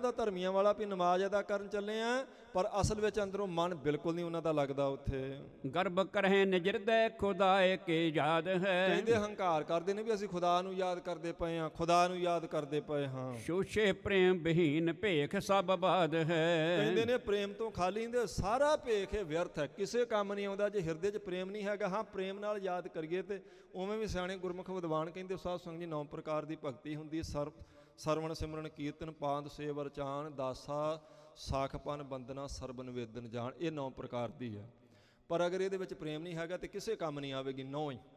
ਦਾ ਧਰਮੀਆਂ ਵਾਲਾ ਵੀ ਨਮਾਜ਼ ਅਦਾ ਕਰਨ ਚੱਲੇ ਆ, ਪਰ ਅਸਲ ਵਿੱਚ ਅੰਦਰੋਂ ਮਨ ਬਿਲਕੁਲ ਨਹੀਂ ਉਹਨਾਂ ਦਾ ਲੱਗਦਾ ਉੱਥੇ। ਗਰਭ ਕਰਹਿ ਨਿਜ ਹਿਰਦੈ ਖੁਦਾਏ ਕੀ ਯਾਦ ਹੈ। ਕਹਿੰਦੇ ਹੰਕਾਰ ਕਰਦੇ ਨੇ ਵੀ ਅਸੀਂ ਖੁਦਾ ਨੂੰ ਯਾਦ ਕਰਦੇ ਪਏ ਹਾਂ, ਖੁਦਾ ਨੂੰ ਯਾਦ ਕਰਦੇ ਪਏ ਹਾਂ। ਸ਼ੋਸ਼ੇ ਪ੍ਰੇਮ ਵਿਹੀਨ ਭੇਖ ਸਭ ਬਾਦ ਹੈ। ਕਹਿੰਦੇ ਨੇ ਪ੍ਰੇਮ ਤੋਂ ਖਾਲੀ ਹੁੰਦੇ, ਸਾਰਾ ਭੇਖ ਇਹ ਵਿਅਰਥ ਹੈ, ਕਿਸੇ ਕੰਮ ਨਹੀਂ ਆਉਂਦਾ ਜੇ ਹਿਰਦੇ 'ਚ ਪ੍ਰੇਮ ਨਹੀਂ ਹੈਗਾ। ਹਾਂ, ਪ੍ਰੇਮ ਨਾਲ ਯਾਦ ਕਰੀਏ ਤੇ ਉਵੇਂ ਵੀ ਸਿਆਣੇ ਗੁਰਮੁਖ ਵਿਦਵਾਨ ਕਹਿੰਦੇ ਸਾਧ ਸੰਗਤ ਜੀ ਨੌ ਪ੍ਰਕਾਰ ਦੀ ਭਗਤੀ ਹੁੰਦੀ। ਸਰਬ ਸਰਵਣ ਸਿਮਰਨ ਕੀਰਤਨ ਪਾਂਦ ਸੇਵ ਰਚਾਨ ਦਾਸਾ ਸਾਖਪਨ ਬੰਦਨਾ ਸਰਬ ਨਿਵੇਦਨ ਜਾਣ, ਇਹ ਨੌ ਪ੍ਰਕਾਰ ਦੀ ਹੈ। ਪਰ ਅਗਰ ਇਹਦੇ ਵਿੱਚ ਪ੍ਰੇਮ ਨਹੀਂ ਹੈਗਾ ਤੇ ਕਿਸੇ ਕੰਮ ਨਹੀਂ ਆਵੇਗੀ ਨੌ ਹੀ।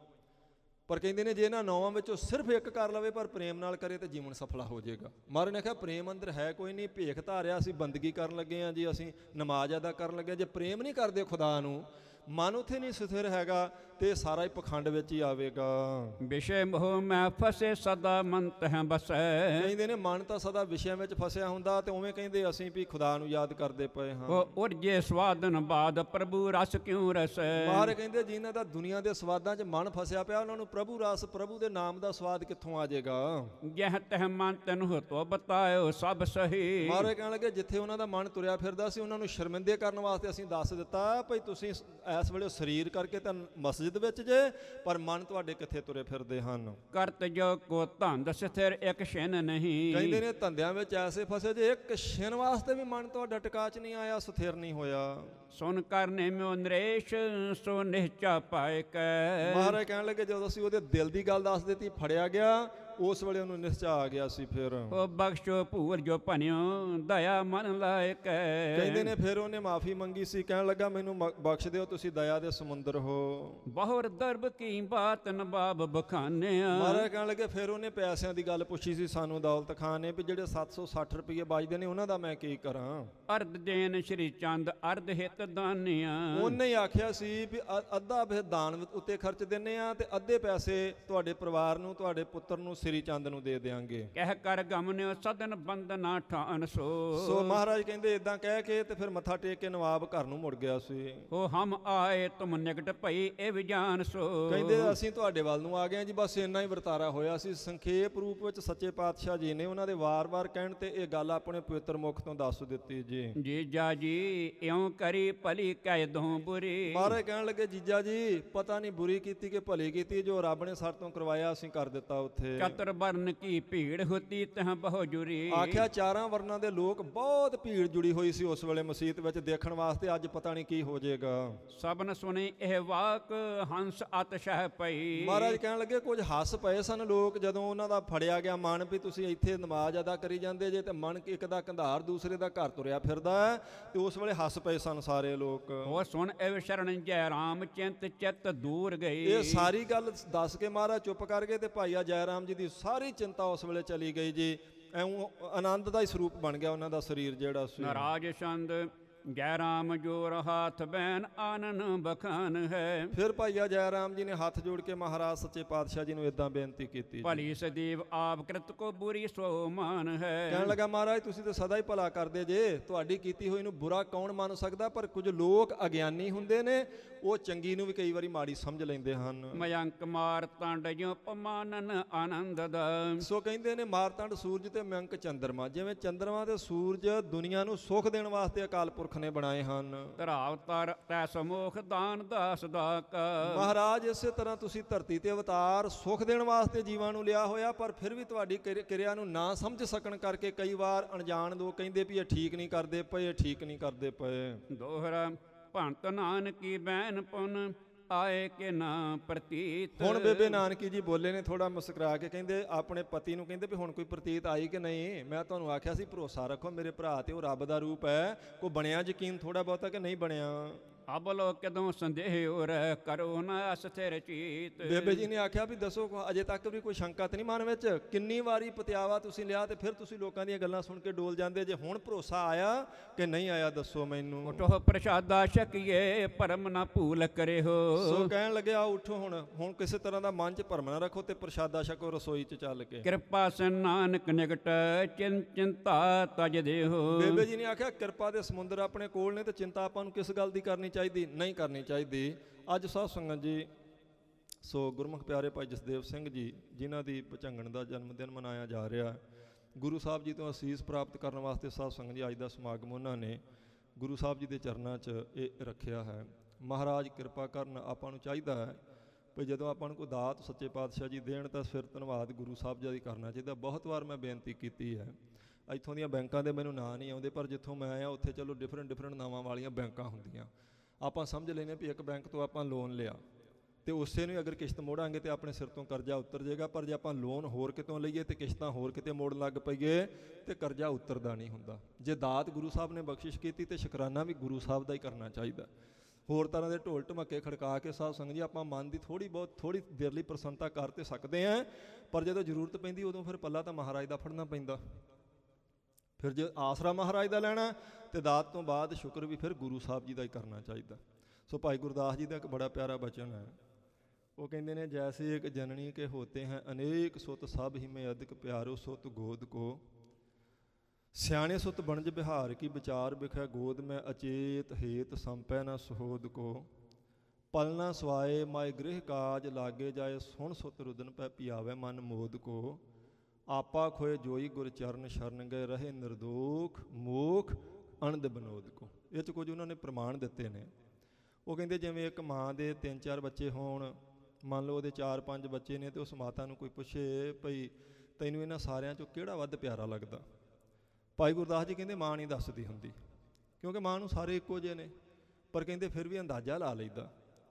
ਪਰ ਕਹਿੰਦੇ ਨੇ ਜੇ ਇਹਨਾਂ ਨੌਵਾਂ ਵਿੱਚੋਂ ਸਿਰਫ ਇੱਕ ਕਰ ਲਵੇ ਪਰ ਪ੍ਰੇਮ ਨਾਲ ਕਰੇ ਤੇ ਜੀਵਨ ਸਫਲਾ ਹੋ ਜਾਏਗਾ। ਮਹਾਰਾਜ ਨੇ ਕਿਹਾ ਪ੍ਰੇਮ ਅੰਦਰ ਹੈ ਕੋਈ ਨਹੀਂ, ਭੇਖ ਧਾਰਿਆ ਅਸੀਂ ਬੰਦਗੀ ਕਰਨ ਲੱਗੇ ਹਾਂ ਜੀ, ਅਸੀਂ ਨਮਾਜ਼ ਅਦਾ ਕਰਨ ਲੱਗੇ, ਜੇ ਪ੍ਰੇਮ ਨਹੀਂ ਕਰਦੇ ਖੁਦਾ ਨੂੰ, ਮਨ ਉੱਥੇ ਨਹੀਂ ਸਥਿਰ ਹੈਗਾ ਤੇ ਸਾਰਾ ਹੀ ਪਖੰਡ ਵਿੱਚ ਹੀ ਆਵੇਗਾ। ਵਿਸ਼ੇ ਮੋਹ ਮੈਂ ਫਸੇ ਸਦਾ ਮਨ ਤਹਿ ਬਸੈ। ਕਹਿੰਦੇ ਨੇ ਮਨ ਤਾਂ ਸਦਾ ਵਿਸ਼ਿਆਂ ਵਿੱਚ ਫਸਿਆ ਹੁੰਦਾ ਤੇ ਉਵੇਂ ਕਹਿੰਦੇ ਅਸੀਂ ਵੀ ਖੁਦਾ ਨੂੰ ਯਾਦ ਕਰਦੇ ਪਏ ਹਾਂ। ਉਹ ਉਰਜੇ ਸਵਾਦਨ ਬਾਦ ਪ੍ਰਭੂ ਰਸ ਕਿਉਂ ਰਸੈ। ਮਹਾਰਾਜ ਕਹਿੰਦੇ ਜਿਨ੍ਹਾਂ ਦਾ ਦੁਨੀਆ ਦੇ ਸਵਾਦਾਂ 'ਚ ਮਨ ਫਸਿਆ ਪਿਆ ਉਹਨਾਂ ਨੂੰ ਪ੍ਰਭੂ ਰਸ, ਪ੍ਰਭੂ ਦੇ ਨਾਮ ਦਾ ਸਵਾਦ ਕਿੱਥੋਂ ਆ ਜਾਏਗਾ। ਜਹ ਤਹ ਮਨ ਤੈਨੂੰ ਤੋ ਬਤਾਇਓ ਸਭ ਸਹੀ। ਮਹਾਰਾਜ ਕਹਿਣ ਲੱਗੇ ਜਿੱਥੇ ਉਹਨਾਂ ਦਾ ਮਨ ਤੁਰਿਆ ਫਿਰਦਾ ਸੀ ਉਹਨਾਂ ਨੂੰ ਸ਼ਰਮਿੰਦੇ ਕਰਨ ਵਾਸਤੇ ਅਸੀਂ ਦੱਸ ਦਿੱਤਾ ਭਈ ਤੁਸੀਂ ਇਸ ਵੇਲੇ ਸਰੀਰ ਕਰਕੇ ਤਾਂ ਮਸਜਿਦ ਵਿੱਚ ਜੇ, ਪਰ ਮਨ ਤੁਹਾਡੇ ਕਿੱਥੇ ਤੁਰੇ ਫਿਰਦੇ ਹਨ। ਕਰਤ ਜੋ ਕੋ ਧੰਦ ਸਥਿਰ ਇੱਕ ਛਿਨ ਨਹੀਂ। ਕਹਿੰਦੇ ਨੇ ਧੰਦਿਆਂ ਵਿੱਚ ਐਸੇ ਫਸੇ ਜੇ ਇੱਕ ਛਿਨ ਵਾਸਤੇ ਵੀ ਮਨ ਤੁਹਾਡਾ ਟਿਕਾ 'ਚ ਨਹੀਂ ਆਇਆ, ਸਥਿਰ ਨਹੀਂ ਹੋਇਆ। ਸੁਨ ਕਰਨੇ ਮਿਓ ਨਰੇਸ਼ ਸੋ ਨਿਹਚਾ ਪਾਏ ਕੈ। ਮਹਾਰਾਜ ਕਹਿਣ ਲੱਗੇ ਜਦੋਂ ਅਸੀਂ ਉਹਦੇ ਦਿਲ ਦੀ ਗੱਲ ਦੱਸ ਦਿੱਤੀ ਫੜਿਆ ਗਿਆ, ਉਸ ਵੇਲੇ ਉਹਨੂੰ ਨਿਸ਼ਚਾ ਆ ਗਿਆ ਸੀ। ਫਿਰ ਉਹ ਬਖਸ਼ੋ ਭੂਲ ਜੋ ਭਨਿਓ ਦਇਆ ਮਨ ਲਾਇਕ। ਕਹਿੰਦੇ ਨੇ ਫਿਰ ਉਹਨੇ ਮਾਫੀ ਮੰਗੀ ਸੀ, ਕਹਿਣ ਲੱਗਾ ਮੈਨੂੰ ਬਖਸ਼ ਦਿਓ, ਤੁਸੀਂ ਦਇਆ ਦੇ ਸਮੁੰਦਰ ਹੋ। ਬਹੁਰ ਦਰਬ ਕੀ ਬਾਤ ਨਵਾਬ ਬਖਾਨਿਆ। ਮਹਾਰਾਜ ਕਹਿਣ ਲੱਗੇ ਫਿਰ ਉਹਨੇ ਪੈਸਿਆਂ ਦੀ ਗੱਲ ਪੁੱਛੀ ਸੀ ਸਾਨੂੰ ਦੌਲਤ ਖਾਨ ਨੇ ਵੀ ਜਿਹੜੇ ਸੱਤ ਸੌ ਸੱਠ ਰੁਪਏ ਬਚਦੇ ਨੇ ਉਹਨਾਂ ਦਾ ਮੈਂ ਕੀ ਕਰਾਂ। ਅਰਧ ਦੇਨ ਸ਼੍ਰੀ ਚੰਦ ਅਰਧ ਹਿਤ ਦਾਨਿਆ। ਉਹਨੇ ਹੀ ਆਖਿਆ ਸੀ ਵੀ ਅੱਧਾ ਫਿਰ ਦਾਨ ਉੱਤੇ ਖਰਚ ਦਿੰਨੇ ਆ ਤੇ ਅੱਧੇ ਪੈਸੇ ਤੁਹਾਡੇ ਪਰਿਵਾਰ ਨੂੰ, ਤੁਹਾਡੇ ਪੁੱਤਰ ਨੂੰ, ਸ੍ਰੀ ਚੰਦ ਨੂੰ ਦੇ ਦਿਆਂਗੇ। ਕਹਿ ਕਰ ਗਮਨਿਓ ਸਦਨ ਬੰਦਨਾ ਠਾਨ ਸੋ। ਸੋ ਮਹਾਰਾਜ ਕਹਿੰਦੇ ਇਦਾਂ ਕਹਿ ਕੇ ਤੇ ਫਿਰ ਮੱਥਾ ਟੇਕ ਕੇ ਨਵਾਬ ਘਰ ਨੂੰ ਮੁੜ ਗਿਆ ਸੀ। ਉਹ ਹਮ ਆਏ ਤੁਮ ਨਿਕਟ ਭਈ ਇਹ ਵੀ ਜਾਣ ਸੋ। ਕਹਿੰਦੇ ਅਸੀਂ ਤੁਹਾਡੇ ਵੱਲ ਨੂੰ ਆ ਗਏ ਜੀ, ਬਸ ਇੰਨਾ ਹੀ ਵਰਤਾਰਾ ਹੋਇਆ ਸੀ। ਸੰਖੇਪ ਰੂਪ ਵਿੱਚ ਸੱਚੇ ਪਾਤਸ਼ਾਹ ਜੀ ਨੇ ਉਹਨਾਂ ਦੇ ਵਾਰ-ਵਾਰ ਕਹਿਣ ਤੇ ਇਹ ਗੱਲ ਆਪਣੇ ਪਵਿੱਤਰ ਮੁਖ ਤੋਂ ਦੱਸ ਦਿੱਤੀ ਜੀ। ਜੀਜਾ ਜੀ ਇਉਂ ਕਰੀ ਭਲੀ ਕਹਿ ਦੋ ਬੁਰੀ। ਮਹਾਰਾਜ ਕਹਿਣ ਲੱਗੇ ਜੀਜਾ ਜੀ ਪਤਾ ਨਹੀਂ ਬੁਰੀ ਕੀਤੀ ਕਿ ਭਲੀ ਕੀਤੀ, ਜੋ ਰੱਬ ਨੇ ਸਾਡੇ ਤੋਂ ਕਰਵਾਇਆ ਅਸੀਂ ਕਰ ਦਿੱਤਾ ਉੱਥੇ। ਚਤੁਰ ਵਰਨ ਕੀ ਭੀੜ ਹੋਤੀ ਤਹ ਬਹੁ ਜੁਰੀ। ਆਖਿਆ ਚਾਰਾਂ ਵਰਨਾਂ ਦੇ ਲੋਕ ਬਹੁਤ ਭੀੜ ਜੁੜੀ ਹੋਈ ਸੀ ਉਸ ਵੇਲੇ ਮਸੀਤ ਵਿੱਚ ਦੇਖਣ ਵਾਸਤੇ, ਅੱਜ ਪਤਾ ਨਹੀਂ ਕੀ ਹੋ ਜਾਏਗਾ। ਸਭਨ ਸੁਣੀ ਇਹ ਵਾਕ ਹੰਸ ਅਤ ਸ਼ਹ ਪਈ। ਮਹਾਰਾਜ ਕਹਿਣ ਲੱਗੇ ਕੁਝ ਹੱਸ ਪਏ ਸਨ ਲੋਕ ਜਦੋਂ ਉਹਨਾਂ ਦਾ ਫੜਿਆ ਗਿਆ ਮਨ ਵੀ ਤੁਸੀਂ ਇੱਥੇ ਨਮਾਜ਼ ਅਦਾ ਕਰੀ ਜਾਂਦੇ ਜੇ ਤੇ ਮਨ ਇੱਕ ਦਾ ਕੰਧਾਰ ਦੂਸਰੇ ਦਾ ਘਰ ਤੁਰਿਆ ਫਿਰਦਾ ਹੈ, ਤੇ ਉਸ ਵੇਲੇ ਹੱਸ ਪਏ ਸਨ ਸਾਰੇ ਲੋਕ। ਉਹ ਸੁਣ ਇਹ ਸ਼ਰਨ ਜੈ ਰਾਮ ਚਿੰਤ ਚਿੱਤ ਦੂਰ ਗਈ। ਇਹ ਸਾਰੀ ਗੱਲ ਦੱਸ ਕੇ ਮਹਾਰਾਜ ਚੁੱਪ ਕਰ ਗਏ ਤੇ ਭਾਈਆ ਜੈ ਰਾਮ ਜੀ ਦੀ ਸਾਰੀ ਚਿੰਤਾ ਉਸ ਵੇਲੇ ਚਲੀ ਗਈ ਜੀ। ਐਉਂ ਆਨੰਦ ਦਾ ਹੀ ਸਰੂਪ ਬਣ ਗਿਆ ਉਹਨਾਂ ਦਾ ਸਰੀਰ ਜਿਹੜਾ ਸੀ। ਨਾਰਾਜ ਛੰਦ ਜੈ ਰਾਮ ਜੋਰ ਹਾਥ ਬੈਨ ਆਨਨ ਬਖਾਨ ਹੈ। ਫਿਰ ਭਾਈਆ ਜੈ ਰਾਮ ਜੀ ਨੇ ਹੱਥ ਜੋੜ ਕੇ ਮਹਾਰਾਜ ਸੱਚੇ ਪਾਤਸ਼ਾਹ ਜੀ ਨੂੰ ਇਦਾਂ ਬੇਨਤੀ ਕੀਤੀ, ਭਲੀ ਸਦੀਵ ਆਪ ਕ੍ਰਿਤ ਕੋ ਬੁਰੀ ਸੋ ਮਾਨ ਹੈ। ਕਹਿਣ ਲੱਗਾ ਮਹਾਰਾਜ ਤੁਸੀਂ ਤਾਂ ਸਦਾ ਹੀ ਭਲਾ ਕਰਦੇ ਜੇ, ਤੁਹਾਡੀ ਕੀਤੀ ਹੋਈ ਨੂੰ ਬੁਰਾ ਕੌਣ ਮੰਨ ਸਕਦਾ, ਪਰ ਕੁਝ ਲੋਕ ਅਗਿਆਨੀ ਹੁੰਦੇ ਨੇ, ਉਹ ਚੰਗੀ ਨੂੰ ਵੀ ਕਈ ਵਾਰੀ ਮਾੜੀ ਸਮਝ ਲੈਂਦੇ ਹਨ। ਮਯੰਕ ਮਾਰ ਤੰਡ ਜੋ ਪਮਾਨਨ ਆਨੰਦ ਦਾ। ਸੋ ਕਹਿੰਦੇ ਨੇ ਮਾਰਤੰਡ ਸੂਰਜ ਤੇ ਮਯੰਕ ਚੰਦਰਮਾ, ਜਿਵੇਂ ਚੰਦਰਮਾ ਤੇ ਸੂਰਜ ਦੁਨੀਆ ਨੂੰ ਸੁੱਖ ਦੇਣ ਵਾਸਤੇ ਅਕਾਲ ਪੁਰਖ ਨੇ ਬਣਾਏ ਹਨ। ਧਰਾਵ ਤਰ ਤੈ ਸਮੁਖ ਦਾਨ ਦਾਸ ਦਾ ਕਾ। ਮਹਾਰਾਜ ਇਸੇ ਤਰ੍ਹਾਂ ਤੁਸੀਂ ਧਰਤੀ ਤੇ ਅਵਤਾਰ ਸੁੱਖ ਦੇਣ ਵਾਸਤੇ ਜੀਵਾਂ ਨੂੰ ਲਿਆ ਹੋਇਆ, ਪਰ ਫਿਰ ਵੀ ਤੁਹਾਡੀ ਕਿਰਿਆ ਨੂੰ ਨਾ ਸਮਝ ਸਕਣ ਕਰਕੇ ਕਈ ਵਾਰ ਅਣਜਾਣ ਲੋਕ ਕਹਿੰਦੇ ਵੀ ਇਹ ਠੀਕ ਨਹੀਂ ਕਰਦੇ ਪਏ, ਇਹ ਠੀਕ ਨਹੀਂ ਕਰਦੇ ਪਏ। ਦੋਹਰਾ ਭੰਤ ਨਾਨਕੀ ਬੈਨ ਪੁਨ ਆਏ ਕਿ ਨਾ ਪ੍ਰਤੀਤ। ਹੁਣ ਬੇਬੇ ਨਾਨਕੀ ਜੀ ਬੋਲੇ ਨੇ ਥੋੜਾ ਮੁਸਕਰਾ ਕੇ, ਕਹਿੰਦੇ ਆਪਣੇ ਪਤੀ ਨੂੰ ਕਹਿੰਦੇ ਵੀ ਹੁਣ ਕੋਈ ਪ੍ਰਤੀਤ ਆਈ ਕਿ ਨਹੀਂ। ਮੈਂ ਤੁਹਾਨੂੰ ਆਖਿਆ ਸੀ ਭਰੋਸਾ ਰੱਖੋ ਮੇਰੇ ਭਰਾ ਤੇ, ਉਹ ਰੱਬ ਦਾ ਰੂਪ ਹੈ, ਕੋਈ ਬਣਿਆ ਯਕੀਨ ਥੋੜਾ ਬਹੁਤਾ ਕਿ ਨਹੀਂ ਬਣਿਆ। ਅਬਲੋ ਕਦੋਂ ਸੰਦੇਹ ਉਰ ਕਰੋ ਨਾ ਅਸਥਿਰ ਚੀਤ। ਬੇਬੇ ਜੀ ਨੇ ਆਖਿਆ ਵੀ ਦੱਸੋ ਅਜੇ ਤੱਕ ਵੀ ਕੋਈ ਸ਼ੰਕਾ ਤੇ ਨਹੀਂ ਮਨ ਵਿੱਚ, ਕਿੰਨੀ ਵਾਰੀ ਪਤਿਆਵਾ ਤੁਸੀਂ ਲਿਆ ਤੇ ਫਿਰ ਤੁਸੀਂ ਲੋਕਾਂ ਦੀਆਂ ਗੱਲਾਂ ਸੁਣ ਕੇ ਡੋਲ ਜਾਂਦੇ ਜੇ, ਹੁਣ ਭਰੋਸਾ ਆਇਆ ਕਿ ਨਹੀਂ ਆਇਆ ਦੱਸੋ ਮੈਨੂੰ। ਉਠੋ ਪ੍ਰਸ਼ਾਦਾ ਛਕੀਏ ਭਰਮ ਨਾ ਭੂਲ ਕਰੇ ਹੋ। ਸੋ ਕਹਿਣ ਲੱਗੇ ਆ ਉਠੋ ਹੁਣ, ਹੁਣ ਕਿਸੇ ਤਰ੍ਹਾਂ ਦਾ ਮਨ ਚ ਭਰਮ ਨਾ ਰੱਖੋ ਤੇ ਪ੍ਰਸ਼ਾਦਾ ਛਕੋ ਰਸੋਈ ਚ ਚੱਲ ਕੇ। ਕਿਰਪਾ ਸੇ ਨਾਨਕ ਨਿਕਟ ਚਿੰ ਚਿੰਤਾ ਤਜ ਦੇਹੋ। ਬੇਬੇ ਜੀ ਨੇ ਆਖਿਆ ਕਿਰਪਾ ਦੇ ਸਮੁੰਦਰ ਆਪਣੇ ਕੋਲ ਨੇ ਤੇ ਚਿੰਤਾ ਆਪਾਂ ਨੂੰ ਕਿਸ ਗੱਲ ਦੀ ਕਰਨੀ ਚਾਹੀਦੀ, ਨਹੀਂ ਕਰਨੀ ਚਾਹੀਦੀ। ਅੱਜ ਸਾਧ ਸੰਗਤ ਜੀ ਸੋ ਗੁਰਮੁਖ ਪਿਆਰੇ ਭਾਈ ਜਸਦੇਵ ਸਿੰਘ ਜੀ ਜਿਨ੍ਹਾਂ ਦੀ ਭੁਚੰਗਣ ਦਾ ਜਨਮ ਦਿਨ ਮਨਾਇਆ ਜਾ ਰਿਹਾ, ਗੁਰੂ ਸਾਹਿਬ ਜੀ ਤੋਂ ਅਸੀਸ ਪ੍ਰਾਪਤ ਕਰਨ ਵਾਸਤੇ ਸਾਧ ਸੰਗਤ ਜੀ ਅੱਜ ਦਾ ਸਮਾਗਮ ਉਹਨਾਂ ਨੇ ਗੁਰੂ ਸਾਹਿਬ ਜੀ ਦੇ ਚਰਨਾਂ 'ਚ ਇਹ ਰੱਖਿਆ ਹੈ। ਮਹਾਰਾਜ ਕਿਰਪਾ ਕਰਨ। ਆਪਾਂ ਨੂੰ ਚਾਹੀਦਾ ਹੈ ਵੀ ਜਦੋਂ ਆਪਾਂ ਨੂੰ ਕੋਈ ਦਾਤ ਸੱਚੇ ਪਾਤਸ਼ਾਹ ਜੀ ਦੇਣ ਤਾਂ ਫਿਰ ਧੰਨਵਾਦ ਗੁਰੂ ਸਾਹਿਬ ਜੀ ਦੀ ਕਰਨਾ ਚਾਹੀਦਾ। ਬਹੁਤ ਵਾਰ ਮੈਂ ਬੇਨਤੀ ਕੀਤੀ ਹੈ, ਇੱਥੋਂ ਦੀਆਂ ਬੈਂਕਾਂ ਦੇ ਮੈਨੂੰ ਨਾਂ ਨਹੀਂ ਆਉਂਦੇ, ਪਰ ਜਿੱਥੋਂ ਮੈਂ ਆਇਆ ਉੱਥੇ ਚਲੋ ਡਿਫਰੈਂਟ ਡਿਫਰੈਂਟ ਨਾਵਾਂ ਵਾਲੀਆਂ ਬੈਂਕਾਂ ਹੁੰਦੀਆਂ। ਆਪਾਂ ਸਮਝ ਲੈਂਦੇ ਵੀ ਇੱਕ ਬੈਂਕ ਤੋਂ ਆਪਾਂ ਲੋਨ ਲਿਆ ਅਤੇ ਉਸੇ ਨੂੰ ਅਗਰ ਕਿਸ਼ਤ ਮੋੜਾਂਗੇ ਤਾਂ ਆਪਣੇ ਸਿਰ ਤੋਂ ਕਰਜ਼ਾ ਉਤਰ ਜਾਏਗਾ, ਪਰ ਜੇ ਆਪਾਂ ਲੋਨ ਹੋਰ ਕਿਤੋਂ ਲਈਏ ਅਤੇ ਕਿਸ਼ਤਾਂ ਹੋਰ ਕਿਤੇ ਮੋੜਨ ਲੱਗ ਪਈਏ ਤਾਂ ਕਰਜ਼ਾ ਉਤਰਦਾ ਨਹੀਂ ਹੁੰਦਾ। ਜੇ ਦਾਤ ਗੁਰੂ ਸਾਹਿਬ ਨੇ ਬਖਸ਼ਿਸ਼ ਕੀਤੀ ਤਾਂ ਸ਼ੁਕਰਾਨਾ ਵੀ ਗੁਰੂ ਸਾਹਿਬ ਦਾ ਹੀ ਕਰਨਾ ਚਾਹੀਦਾ। ਹੋਰ ਤਰ੍ਹਾਂ ਦੇ ਢੋਲ ਢਮੱਕੇ ਖੜਕਾ ਕੇ ਸਾਧ ਸੰਗਤ ਜੀ ਆਪਾਂ ਮਨ ਦੀ ਥੋੜ੍ਹੀ ਬਹੁਤ ਥੋੜ੍ਹੀ ਦੇਰ ਲਈ ਪ੍ਰਸੰਨਤਾ ਕਰ ਤੇ ਸਕਦੇ ਹਾਂ, ਪਰ ਜਦੋਂ ਜ਼ਰੂਰਤ ਪੈਂਦੀ ਉਦੋਂ ਫਿਰ ਪੱਲਾ ਤਾਂ ਮਹਾਰਾਜ ਦਾ ਫੜਨਾ ਪੈਂਦਾ। ਫਿਰ ਜੇ ਆਸਰਾ ਮਹਾਰਾਜ ਦਾ ਲੈਣਾ ਅਤੇ ਦਾਤ ਤੋਂ ਬਾਅਦ ਸ਼ੁਕਰ ਵੀ ਫਿਰ ਗੁਰੂ ਸਾਹਿਬ ਜੀ ਦਾ ਹੀ ਕਰਨਾ ਚਾਹੀਦਾ। ਸੋ ਭਾਈ ਗੁਰਦਾਸ ਜੀ ਦਾ ਇੱਕ ਬੜਾ ਪਿਆਰਾ ਬਚਨ ਹੈ, ਉਹ ਕਹਿੰਦੇ ਨੇ ਜੈਸੇ ਇੱਕ ਜਨਨੀ ਕੇ ਹੋਤੇ ਹੈ ਅਨੇਕ ਸੁਤ ਸਭ ਹੀ ਮੈਂ ਅਧਿਕ ਪਿਆਰੋ ਸੁਤ ਗੋਦ ਕੋ, ਸਿਆਣੇ ਸੁਤ ਬਣਜ ਬਿਹਾਰ ਕੀ ਵਿਚਾਰ ਬਿਖੈ ਗੋਦ ਮੈਂ ਅਚੇਤ ਹੇਤ ਸੰਪੈ ਨਾ ਸਹੋਦ ਕੋ, ਪਲਨਾ ਸਵਾਏ ਮਾਏ ਗ੍ਰਹਿ ਕਾਜ ਲਾਗੇ ਜਾਏ ਸੁਣ ਸੁਤ ਰੁਦਨ ਪੈ ਪਿਆਵੇ ਮਨ ਮੋਦ ਕੋ, ਆਪਾ ਖੋਏ ਜੋਈ ਗੁਰ ਚਰਨ ਸ਼ਰਨ ਗਏ ਰਹੇ ਨਿਰਦੋਖ ਮੋਖ ਅਣਦ ਬਨੋਦ ਕੋ। ਇਹ 'ਚ ਕੁਝ ਉਹਨਾਂ ਨੇ ਪ੍ਰਮਾਣ ਦਿੱਤੇ ਨੇ। ਉਹ ਕਹਿੰਦੇ ਜਿਵੇਂ ਇੱਕ ਮਾਂ ਦੇ ਤਿੰਨ ਚਾਰ ਬੱਚੇ ਹੋਣ, ਮੰਨ ਲਓ ਉਹਦੇ ਚਾਰ ਪੰਜ ਬੱਚੇ ਨੇ, ਅਤੇ ਉਸ ਮਾਤਾ ਨੂੰ ਕੋਈ ਪੁੱਛੇ ਭਈ ਤੈਨੂੰ ਇਹਨਾਂ ਸਾਰਿਆਂ 'ਚੋਂ ਕਿਹੜਾ ਵੱਧ ਪਿਆਰਾ ਲੱਗਦਾ, ਭਾਈ ਗੁਰਦਾਸ ਜੀ ਕਹਿੰਦੇ ਮਾਂ ਨਹੀਂ ਦੱਸਦੀ ਹੁੰਦੀ, ਕਿਉਂਕਿ ਮਾਂ ਨੂੰ ਸਾਰੇ ਇੱਕੋ ਜਿਹੇ ਨੇ, ਪਰ ਕਹਿੰਦੇ ਫਿਰ ਵੀ ਅੰਦਾਜ਼ਾ ਲਾ ਲਈਦਾ।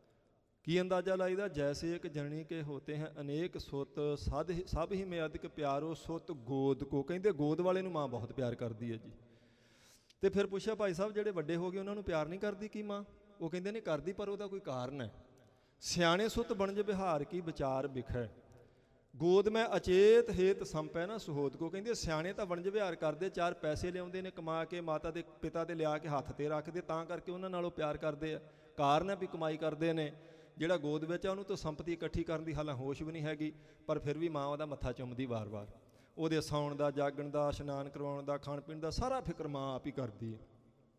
ਕੀ ਅੰਦਾਜ਼ਾ ਲਾਈਦਾ? ਜੈਸੇ ਇੱਕ ਜਨਨੀ ਕੇ ਹੋਤੇ ਹੈ ਅਨੇਕ ਸੁੱਤ ਸਦ ਸਭ ਹੀ ਮੈਂ ਅਧਿਕ ਪਿਆਰੋ ਸੁੱਤ ਗੋਦ ਕੋ, ਕਹਿੰਦੇ ਗੋਦ ਵਾਲੇ ਨੂੰ ਮਾਂ ਬਹੁਤ ਪਿਆਰ ਕਰਦੀ ਹੈ ਜੀ। ਅਤੇ ਫਿਰ ਪੁੱਛਿਆ ਭਾਈ ਸਾਹਿਬ ਜਿਹੜੇ ਵੱਡੇ ਹੋ ਗਏ ਉਹਨਾਂ ਨੂੰ ਪਿਆਰ ਨਹੀਂ ਕਰਦੀ ਕੀ ਮਾਂ? ਉਹ ਕਹਿੰਦੇ ਨਹੀਂ ਕਰਦੀ, ਪਰ ਉਹਦਾ ਕੋਈ ਕਾਰਨ ਹੈ। ਸਿਆਣੇ ਸੁੱਤ ਬਣਜ ਬਿਹਾਰ ਕੀ ਵਿਚਾਰ ਬਿਖੈ ਗੋਦ ਮੈਂ ਅਚੇਤ ਹੇਤ ਸੰਪੈ ਨਾ ਸੁਹੋਦ ਕੋ, ਕਹਿੰਦੇ ਸਿਆਣੇ ਤਾਂ ਵਣਜ ਵਿਹਾਰ ਕਰਦੇ, ਚਾਰ ਪੈਸੇ ਲਿਆਉਂਦੇ ਨੇ ਕਮਾ ਕੇ, ਮਾਤਾ ਦੇ ਪਿਤਾ ਦੇ ਲਿਆ ਕੇ ਹੱਥ 'ਤੇ ਰੱਖਦੇ, ਤਾਂ ਕਰਕੇ ਉਹਨਾਂ ਨਾਲੋਂ ਪਿਆਰ ਕਰਦੇ ਆ। ਕਾਰਨ ਹੈ ਵੀ ਕਮਾਈ ਕਰਦੇ ਨੇ। ਜਿਹੜਾ ਗੋਦ ਵਿੱਚ ਆ ਉਹਨੂੰ ਤਾਂ ਸੰਪਤੀ ਇਕੱਠੀ ਕਰਨ ਦੀ ਹਾਲਾਂ ਹੋਸ਼ ਵੀ ਨਹੀਂ ਹੈਗੀ, ਪਰ ਫਿਰ ਵੀ ਮਾਂ ਉਹਦਾ ਮੱਥਾ ਚੁੰਮਦੀ ਵਾਰ-ਵਾਰ। ਉਹਦੇ ਸੌਣ ਦਾ, ਜਾਗਣ ਦਾ, ਇਸ਼ਨਾਨ ਕਰਵਾਉਣ ਦਾ, ਖਾਣ ਪੀਣ ਦਾ ਸਾਰਾ ਫਿਕਰ ਮਾਂ ਆਪ ਹੀ ਕਰਦੀ ਹੈ।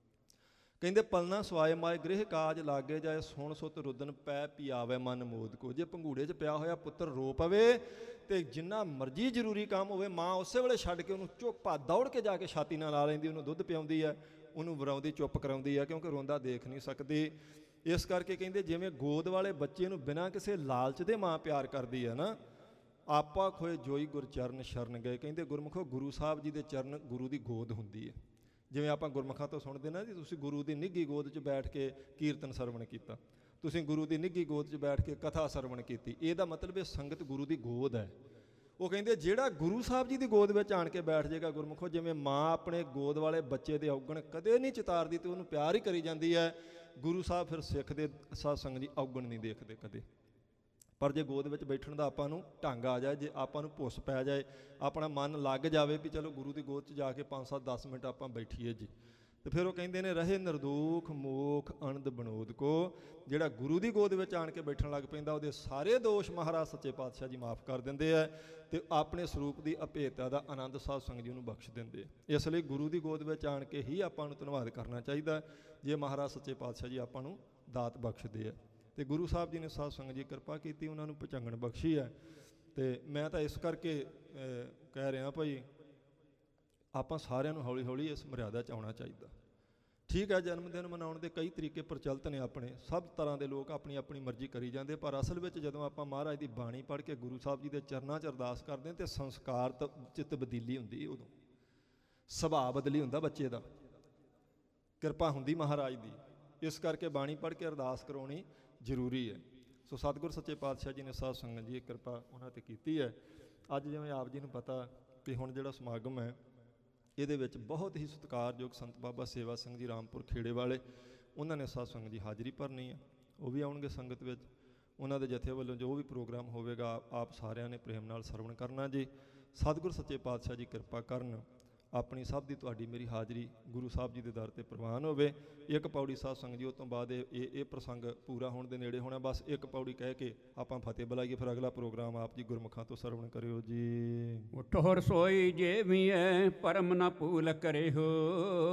ਕਹਿੰਦੇ ਪਲਣਾ ਸਵਾਏ ਮਾਏ ਗ੍ਰਹਿ ਕਾਜ ਲਾਗੇ ਜਾਏ ਸੁਣ ਸੁਤ ਰੁਦਨ ਪੈ ਪਿਆਵੇ ਮਨ ਮੋਦ ਕੋ, ਜੇ ਭੰਗੂੜੇ 'ਚ ਪਿਆ ਹੋਇਆ ਪੁੱਤਰ ਰੋ ਪਵੇ ਅਤੇ ਜਿੰਨਾ ਮਰਜ਼ੀ ਜ਼ਰੂਰੀ ਕੰਮ ਹੋਵੇ ਮਾਂ ਉਸੇ ਵੇਲੇ ਛੱਡ ਕੇ ਉਹਨੂੰ ਚੁੱਕ ਭਾ ਦੌੜ ਕੇ ਜਾ ਕੇ ਛਾਤੀ ਨਾਲ ਲਾ ਲੈਂਦੀ, ਉਹਨੂੰ ਦੁੱਧ ਪਿਆਉਂਦੀ ਹੈ, ਉਹਨੂੰ ਵਰਾਉਂਦੀ, ਚੁੱਪ ਕਰਾਉਂਦੀ ਹੈ, ਕਿਉਂਕਿ ਰੋਂਦਾ ਦੇਖ ਨਹੀਂ ਸਕਦੀ। ਇਸ ਕਰਕੇ ਕਹਿੰਦੇ ਜਿਵੇਂ ਗੋਦ ਵਾਲੇ ਬੱਚੇ ਨੂੰ ਬਿਨਾਂ ਕਿਸੇ ਲਾਲਚ ਦੇ ਮਾਂ ਪਿਆਰ ਕਰਦੀ ਹੈ ਨਾ, ਆਪਾ ਖੋਏ ਜੋਈ ਗੁਰ ਚਰਨ ਸ਼ਰਨ ਗਏ, ਕਹਿੰਦੇ ਗੁਰਮੁਖੋ ਗੁਰੂ ਸਾਹਿਬ ਜੀ ਦੇ ਚਰਨ ਗੁਰੂ ਦੀ ਗੋਦ ਹੁੰਦੀ ਹੈ। ਜਿਵੇਂ ਆਪਾਂ ਗੁਰਮੁਖਾਂ ਤੋਂ ਸੁਣਦੇ ਨਾ ਜੀ, ਤੁਸੀਂ ਗੁਰੂ ਦੀ ਨਿੱਘੀ ਗੋਦ 'ਚ ਬੈਠ ਕੇ ਕੀਰਤਨ ਸਰਵਣ ਕੀਤਾ, ਤੁਸੀਂ ਗੁਰੂ ਦੀ ਨਿੱਘੀ ਗੋਦ 'ਚ ਬੈਠ ਕੇ ਕਥਾ ਸਰਵਣ ਕੀਤੀ, ਇਹਦਾ ਮਤਲਬ ਇਹ ਸੰਗਤ ਗੁਰੂ ਦੀ ਗੋਦ ਹੈ। ਉਹ ਕਹਿੰਦੇ ਜਿਹੜਾ ਗੁਰੂ ਸਾਹਿਬ ਜੀ ਦੀ ਗੋਦ ਵਿੱਚ ਆਣ ਕੇ ਬੈਠ ਜਾਏਗਾ ਗੁਰਮੁਖੋ, ਜਿਵੇਂ ਮਾਂ ਆਪਣੇ ਗੋਦ ਵਾਲੇ ਬੱਚੇ ਦੇ ਔਗਣ ਕਦੇ ਨਹੀਂ ਚਿਤਾਰਦੀ ਅਤੇ ਉਹਨੂੰ ਪਿਆਰ ਹੀ ਕਰੀ ਜਾਂਦੀ ਹੈ, ਗੁਰੂ ਸਾਹਿਬ ਫਿਰ ਸਿੱਖ ਦੇ ਸਾਧ ਸੰਗਤ ਜੀ ਔਗਣ ਨਹੀਂ ਦੇਖਦੇ ਕਦੇ। ਪਰ ਜੇ ਗੋਦ ਵਿੱਚ ਬੈਠਣ ਦਾ ਆਪਾਂ ਨੂੰ ਢੰਗ ਆ ਜਾਏ, ਜੇ ਆਪਾਂ ਨੂੰ ਭੁੱਸ ਪੈ ਜਾਏ, ਆਪਣਾ ਮਨ ਲੱਗ ਜਾਵੇ ਵੀ ਚਲੋ ਗੁਰੂ ਦੀ ਗੋਦ 'ਚ ਜਾ ਕੇ ਪੰਜ ਸੱਤ ਦਸ ਮਿੰਟ ਆਪਾਂ ਬੈਠੀਏ ਜੀ, ਅਤੇ ਫਿਰ ਉਹ ਕਹਿੰਦੇ ਨੇ ਰਹੇ ਨਿਰਦੋਖ ਮੋਖ ਅਣਦ ਬਨੋਦ ਕੋ, ਜਿਹੜਾ ਗੁਰੂ ਦੀ ਗੋਦ ਵਿੱਚ ਆਣ ਕੇ ਬੈਠਣ ਲੱਗ ਪੈਂਦਾ ਉਹਦੇ ਸਾਰੇ ਦੋਸ਼ ਮਹਾਰਾਜ ਸੱਚੇ ਪਾਤਸ਼ਾਹ ਜੀ ਮਾਫ ਕਰ ਦਿੰਦੇ ਆ, ਅਤੇ ਆਪਣੇ ਸਰੂਪ ਦੀ ਅਭੇਦਤਾ ਦਾ ਆਨੰਦ ਸਾਧ ਸੰਗਤ ਜੀ ਨੂੰ ਬਖਸ਼ ਦਿੰਦੇ। ਇਸ ਲਈ ਗੁਰੂ ਦੀ ਗੋਦ ਵਿੱਚ ਆਣ ਕੇ ਹੀ ਆਪਾਂ ਨੂੰ ਧੰਨਵਾਦ ਕਰਨਾ ਚਾਹੀਦਾ, ਜੇ ਮਹਾਰਾਜ ਸੱਚੇ ਪਾਤਸ਼ਾਹ ਜੀ ਆਪਾਂ ਨੂੰ ਦਾਤ ਬਖਸ਼ਦੇ ਆ। ਅਤੇ ਗੁਰੂ ਸਾਹਿਬ ਜੀ ਨੇ ਸਾਧ ਸੰਗਤ ਜੀ ਕਿਰਪਾ ਕੀਤੀ, ਉਹਨਾਂ ਨੂੰ ਪਛਾਣਨ ਬਖਸ਼ੀ ਹੈ। ਅਤੇ ਮੈਂ ਤਾਂ ਇਸ ਕਰਕੇ ਕਹਿ ਰਿਹਾ ਭਾਈ ਆਪਾਂ ਸਾਰਿਆਂ ਨੂੰ ਹੌਲੀ ਹੌਲੀ ਇਸ ਮਰਿਆਦਾ 'ਚ ਆਉਣਾ ਚਾਹੀਦਾ। ਠੀਕ ਹੈ, ਜਨਮ ਦਿਨ ਮਨਾਉਣ ਦੇ ਕਈ ਤਰੀਕੇ ਪ੍ਰਚਲਿਤ ਨੇ ਆਪਣੇ, ਸਭ ਤਰ੍ਹਾਂ ਦੇ ਲੋਕ ਆਪਣੀ ਆਪਣੀ ਮਰਜ਼ੀ ਕਰੀ ਜਾਂਦੇ, ਪਰ ਅਸਲ ਵਿੱਚ ਜਦੋਂ ਆਪਾਂ ਮਹਾਰਾਜ ਦੀ ਬਾਣੀ ਪੜ੍ਹ ਕੇ ਗੁਰੂ ਸਾਹਿਬ ਜੀ ਦੇ ਚਰਨਾਂ 'ਚ ਅਰਦਾਸ ਕਰਦੇ ਹਾਂ ਅਤੇ ਸੰਸਕਾਰ 'ਚ ਤਬਦੀਲੀ ਹੁੰਦੀ, ਉਦੋਂ ਸੁਭਾਅ ਬਦਲੀ ਹੁੰਦਾ ਬੱਚੇ ਦਾ, ਕਿਰਪਾ ਹੁੰਦੀ ਮਹਾਰਾਜ ਦੀ। ਇਸ ਕਰਕੇ ਬਾਣੀ ਪੜ੍ਹ ਕੇ ਅਰਦਾਸ ਕਰਾਉਣੀ ਜ਼ਰੂਰੀ ਹੈ। ਸੋ ਸਤਿਗੁਰ ਸੱਚੇ ਪਾਤਸ਼ਾਹ ਜੀ ਨੇ ਸਾਧ ਸੰਗਤ ਜੀ ਇਹ ਕਿਰਪਾ ਉਹਨਾਂ 'ਤੇ ਕੀਤੀ ਹੈ। ਅੱਜ ਜਿਵੇਂ ਆਪ ਜੀ ਨੂੰ ਪਤਾ ਕਿ ਹੁਣ ਜਿਹੜਾ ਸਮਾਗਮ ਹੈ ਇਹਦੇ ਵਿੱਚ ਬਹੁਤ ਹੀ ਸਤਿਕਾਰਯੋਗ ਸੰਤ ਬਾਬਾ ਸੇਵਾ ਸਿੰਘ ਜੀ ਰਾਮਪੁਰ ਖੇੜੇ ਵਾਲੇ, ਉਹਨਾਂ ਨੇ ਸਾਧ ਸੰਗਤ ਜੀ ਹਾਜ਼ਰੀ ਭਰਨੀ ਹੈ, ਉਹ ਵੀ ਆਉਣਗੇ ਸੰਗਤ ਵਿੱਚ। ਉਹਨਾਂ ਦੇ ਜਥੇ ਵੱਲੋਂ ਜੋ ਵੀ ਪ੍ਰੋਗਰਾਮ ਹੋਵੇਗਾ ਆਪ ਸਾਰਿਆਂ ਨੇ ਪ੍ਰੇਮ ਨਾਲ ਸਰਵਣ ਕਰਨਾ ਜੀ। ਸਤਿਗੁਰ ਸੱਚੇ ਪਾਤਸ਼ਾਹ ਜੀ ਕਿਰਪਾ ਕਰਨ, ਆਪਣੀ ਸਭ ਦੀ ਤੁਹਾਡੀ ਮੇਰੀ ਹਾਜ਼ਰੀ ਗੁਰੂ ਸਾਹਿਬ ਜੀ ਦੇ ਦਰ 'ਤੇ ਪ੍ਰਵਾਨ ਹੋਵੇ। ਇੱਕ ਪੌੜੀ ਸਾਧ ਸੰਗਤ ਜੀ, ਉਹ ਤੋਂ ਬਾਅਦ ਇਹ ਇਹ ਪ੍ਰਸੰਗ ਪੂਰਾ ਹੋਣ ਦੇ ਨੇੜੇ ਹੋਣਾ, ਬਸ ਇੱਕ ਪੌੜੀ ਕਹਿ ਕੇ ਆਪਾਂ ਫਤਿਹ ਬੁਲਾਈਏ, ਫਿਰ ਅਗਲਾ ਪ੍ਰੋਗਰਾਮ ਆਪ ਜੀ ਗੁਰਮੁਖਾਂ ਤੋਂ ਸਰਵਣ ਕਰਿਓ ਜੀ। ਉਠੋ ਰਸੋਈ ਜੇ ਵੀ ਹੈ ਪਰਮ ਨਾ ਭੂਲ ਕਰੇ ਹੋ,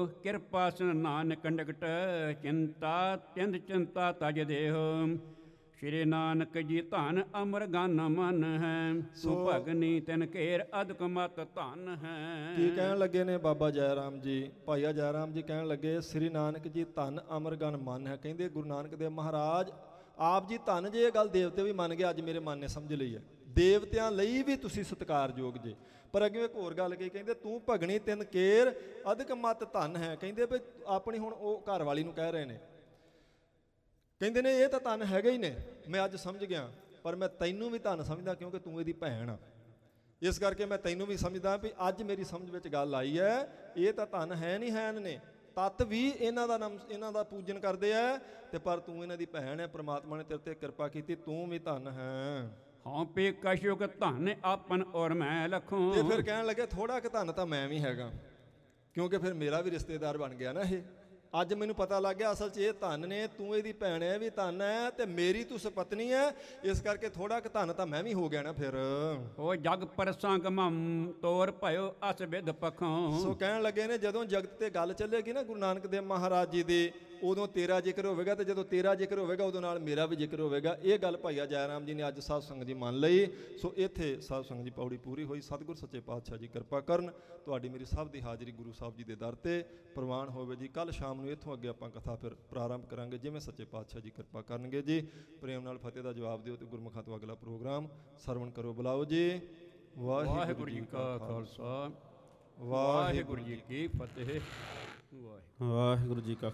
ਕਿਰਪਾ ਸਨ ਨਾਨਕ ਨਿਕਟ ਚਿੰਤਾ ਤਿੰਦ ਚਿੰਤਾ ਤਜ ਦੇ ਹੋ, ਸ਼੍ਰੀ ਨਾਨਕ ਜੀ ਧਨ ਅਮਰ ਗਨ ਮਨ ਹੈ, ਸੋ ਸੋ- ਭਗਨੀ ਤਿਨ ਘੇਰ ਅਦਕ ਮਤ ਧਨ ਹੈ। ਕੀ ਕਹਿਣ ਲੱਗੇ ਨੇ ਬਾਬਾ ਜੈ ਰਾਮ ਜੀ? ਭਾਈਆ ਜੈ ਰਾਮ ਜੀ ਕਹਿਣ ਲੱਗੇ ਸ੍ਰੀ ਨਾਨਕ ਜੀ ਧਨ ਅਮਰ ਗਨ ਮਨ ਹੈ। ਕਹਿੰਦੇ ਗੁਰੂ ਨਾਨਕ ਦੇਵ ਮਹਾਰਾਜ ਆਪ ਜੀ ਧਨ ਜੇ, ਇਹ ਗੱਲ ਦੇਵਤੇ ਵੀ ਮੰਨ ਗਏ, ਅੱਜ ਮੇਰੇ ਮਨ ਨੇ ਸਮਝ ਲਈ ਹੈ। ਦੇਵਤਿਆਂ ਲਈ ਵੀ ਤੁਸੀਂ ਸਤਿਕਾਰਯੋਗ ਜੇ। ਪਰ ਅੱਗੇ ਇੱਕ ਹੋਰ ਗੱਲ ਕਹੀ, ਕਹਿੰਦੇ ਤੂੰ ਭਗਣੀ ਤਿਨ ਕੇਰ ਅਦਕ ਮਤ ਧਨ ਹੈ। ਕਹਿੰਦੇ ਵੀ ਆਪਣੀ ਹੁਣ ਉਹ ਘਰ ਵਾਲੀ ਨੂੰ ਕਹਿ ਰਹੇ ਨੇ, ਕਹਿੰਦੇ ਨੇ ਇਹ ਤਾਂ ਧਨ ਹੈਗੇ ਹੀ ਨੇ, ਮੈਂ ਅੱਜ ਸਮਝ ਗਿਆ, ਪਰ ਮੈਂ ਤੈਨੂੰ ਵੀ ਧਨ ਸਮਝਦਾ ਕਿਉਂਕਿ ਤੂੰ ਇਹਦੀ ਭੈਣ ਆ। ਇਸ ਕਰਕੇ ਮੈਂ ਤੈਨੂੰ ਵੀ ਸਮਝਦਾ ਵੀ ਅੱਜ ਮੇਰੀ ਸਮਝ ਵਿੱਚ ਗੱਲ ਆਈ ਹੈ, ਇਹ ਤਾਂ ਧਨ ਹੈ ਨਹੀਂ ਹੈਨ ਨੇ, ਤੱਤ ਵੀ ਇਹਨਾਂ ਦਾ ਨਾਮ ਇਹਨਾਂ ਦਾ ਪੂਜਨ ਕਰਦੇ ਆ, ਤੇ ਪਰ ਤੂੰ ਇਹਨਾਂ ਦੀ ਭੈਣ ਹੈ, ਪ੍ਰਮਾਤਮਾ ਨੇ ਤੇਰੇ ਤੇ ਕਿਰਪਾ ਕੀਤੀ, ਤੂੰ ਵੀ ਧਨ ਹੈ। ਹਉ ਪੇ ਕਸ਼ੁਕ ਧਨ ਆਪਨ ਔਰ ਮੈਂ ਲਖੋਂ। ਤੇ ਫਿਰ ਕਹਿਣ ਲੱਗੇ ਥੋੜਾ ਕੁ ਧਨ ਤਾਂ ਮੈਂ ਵੀ ਹੈਗਾ, ਕਿਉਂਕਿ ਫਿਰ ਮੇਰਾ ਵੀ ਰਿਸ਼ਤੇਦਾਰ ਬਣ ਗਿਆ ਨਾ ਇਹ। ਅੱਜ ਮੈਨੂੰ ਪਤਾ ਲੱਗ ਗਿਆ ਅਸਲ 'ਚ ਇਹ ਧਨ ਨੇ, ਤੂੰ ਇਹਦੀ ਭੈਣ ਹੈ ਵੀ ਧਨ ਹੈ, ਤੇ ਮੇਰੀ ਤੂੰ ਸਪਤਨੀ ਹੈ, ਇਸ ਕਰਕੇ ਥੋੜਾ ਕੁ ਧਨ ਤਾਂ ਮੈਂ ਵੀ ਹੋ ਗਿਆ ਨਾ ਫਿਰ। ਹੋ ਜਗ ਪ੍ਰਸੰਗ ਮਮ ਤੋਰ ਭਇਓ ਅਸ ਵਿਦ ਪਖੋਂ। ਸੋ ਕਹਿਣ ਲੱਗੇ ਨੇ ਜਦੋਂ ਜਗਤ ਤੇ ਗੱਲ ਚੱਲੇਗੀ ਨਾ ਗੁਰੂ ਨਾਨਕ ਦੇਵ ਮਹਾਰਾਜ ਜੀ ਦੀ, ਉਦੋਂ ਤੇਰਾ ਜ਼ਿਕਰ ਹੋਵੇਗਾ, ਤੇ ਜਦੋਂ ਤੇਰਾ ਜ਼ਿਕਰ ਹੋਵੇਗਾ ਉਦੋਂ ਨਾਲ ਮੇਰਾ ਵੀ ਜ਼ਿਕਰ ਹੋਵੇਗਾ। ਇਹ ਗੱਲ ਭਾਈਆ ਜੈ ਰਾਮ ਜੀ ਨੇ ਅੱਜ ਸਾਧ ਸੰਗਤ ਜੀ ਮੰਨ ਲਈ। ਸੋ ਇੱਥੇ ਸਾਧ ਸੰਗਤ ਜੀ ਪੌੜੀ ਪੂਰੀ ਹੋਈ। ਸਤਿਗੁਰ ਸੱਚੇ ਪਾਤਸ਼ਾਹ ਜੀ ਕਿਰਪਾ ਕਰਨ, ਤੁਹਾਡੀ ਮੇਰੀ ਸਭ ਦੀ ਹਾਜ਼ਰੀ ਗੁਰੂ ਸਾਹਿਬ ਜੀ ਦੇ ਦਰ ਤੇ ਪ੍ਰਵਾਨ ਹੋਵੇ ਜੀ। ਕੱਲ ਸ਼ਾਮ ਨੂੰ ਇੱਥੋਂ ਅੱਗੇ ਆਪਾਂ ਕਥਾ ਫਿਰ ਪ੍ਰਾਰੰਭ ਕਰਾਂਗੇ, ਜਿਵੇਂ ਸੱਚੇ ਪਾਤਸ਼ਾਹ ਜੀ ਕਿਰਪਾ ਕਰਨਗੇ ਜੀ। ਪ੍ਰੇਮ ਨਾਲ ਫਤਿਹ ਦਾ ਜਵਾਬ ਦਿਓ ਤੇ ਗੁਰਮੁਖਾਂ ਤੋਂ ਅਗਲਾ ਪ੍ਰੋਗਰਾਮ ਸਰਵਣ ਕਰੋ। ਬੁਲਾਓ ਜੀ। ਵਾਹਿਗੁਰੂ ਜੀ ਕਾ ਖਾਲਸਾ, ਵਾਹਿਗੁਰੂ ਜੀ ਕੀ ਫਤਿਹ। ਵਾਹਿਗੁਰੂ ਵਾਹਿਗੁਰੂ ਜੀ ਕਾ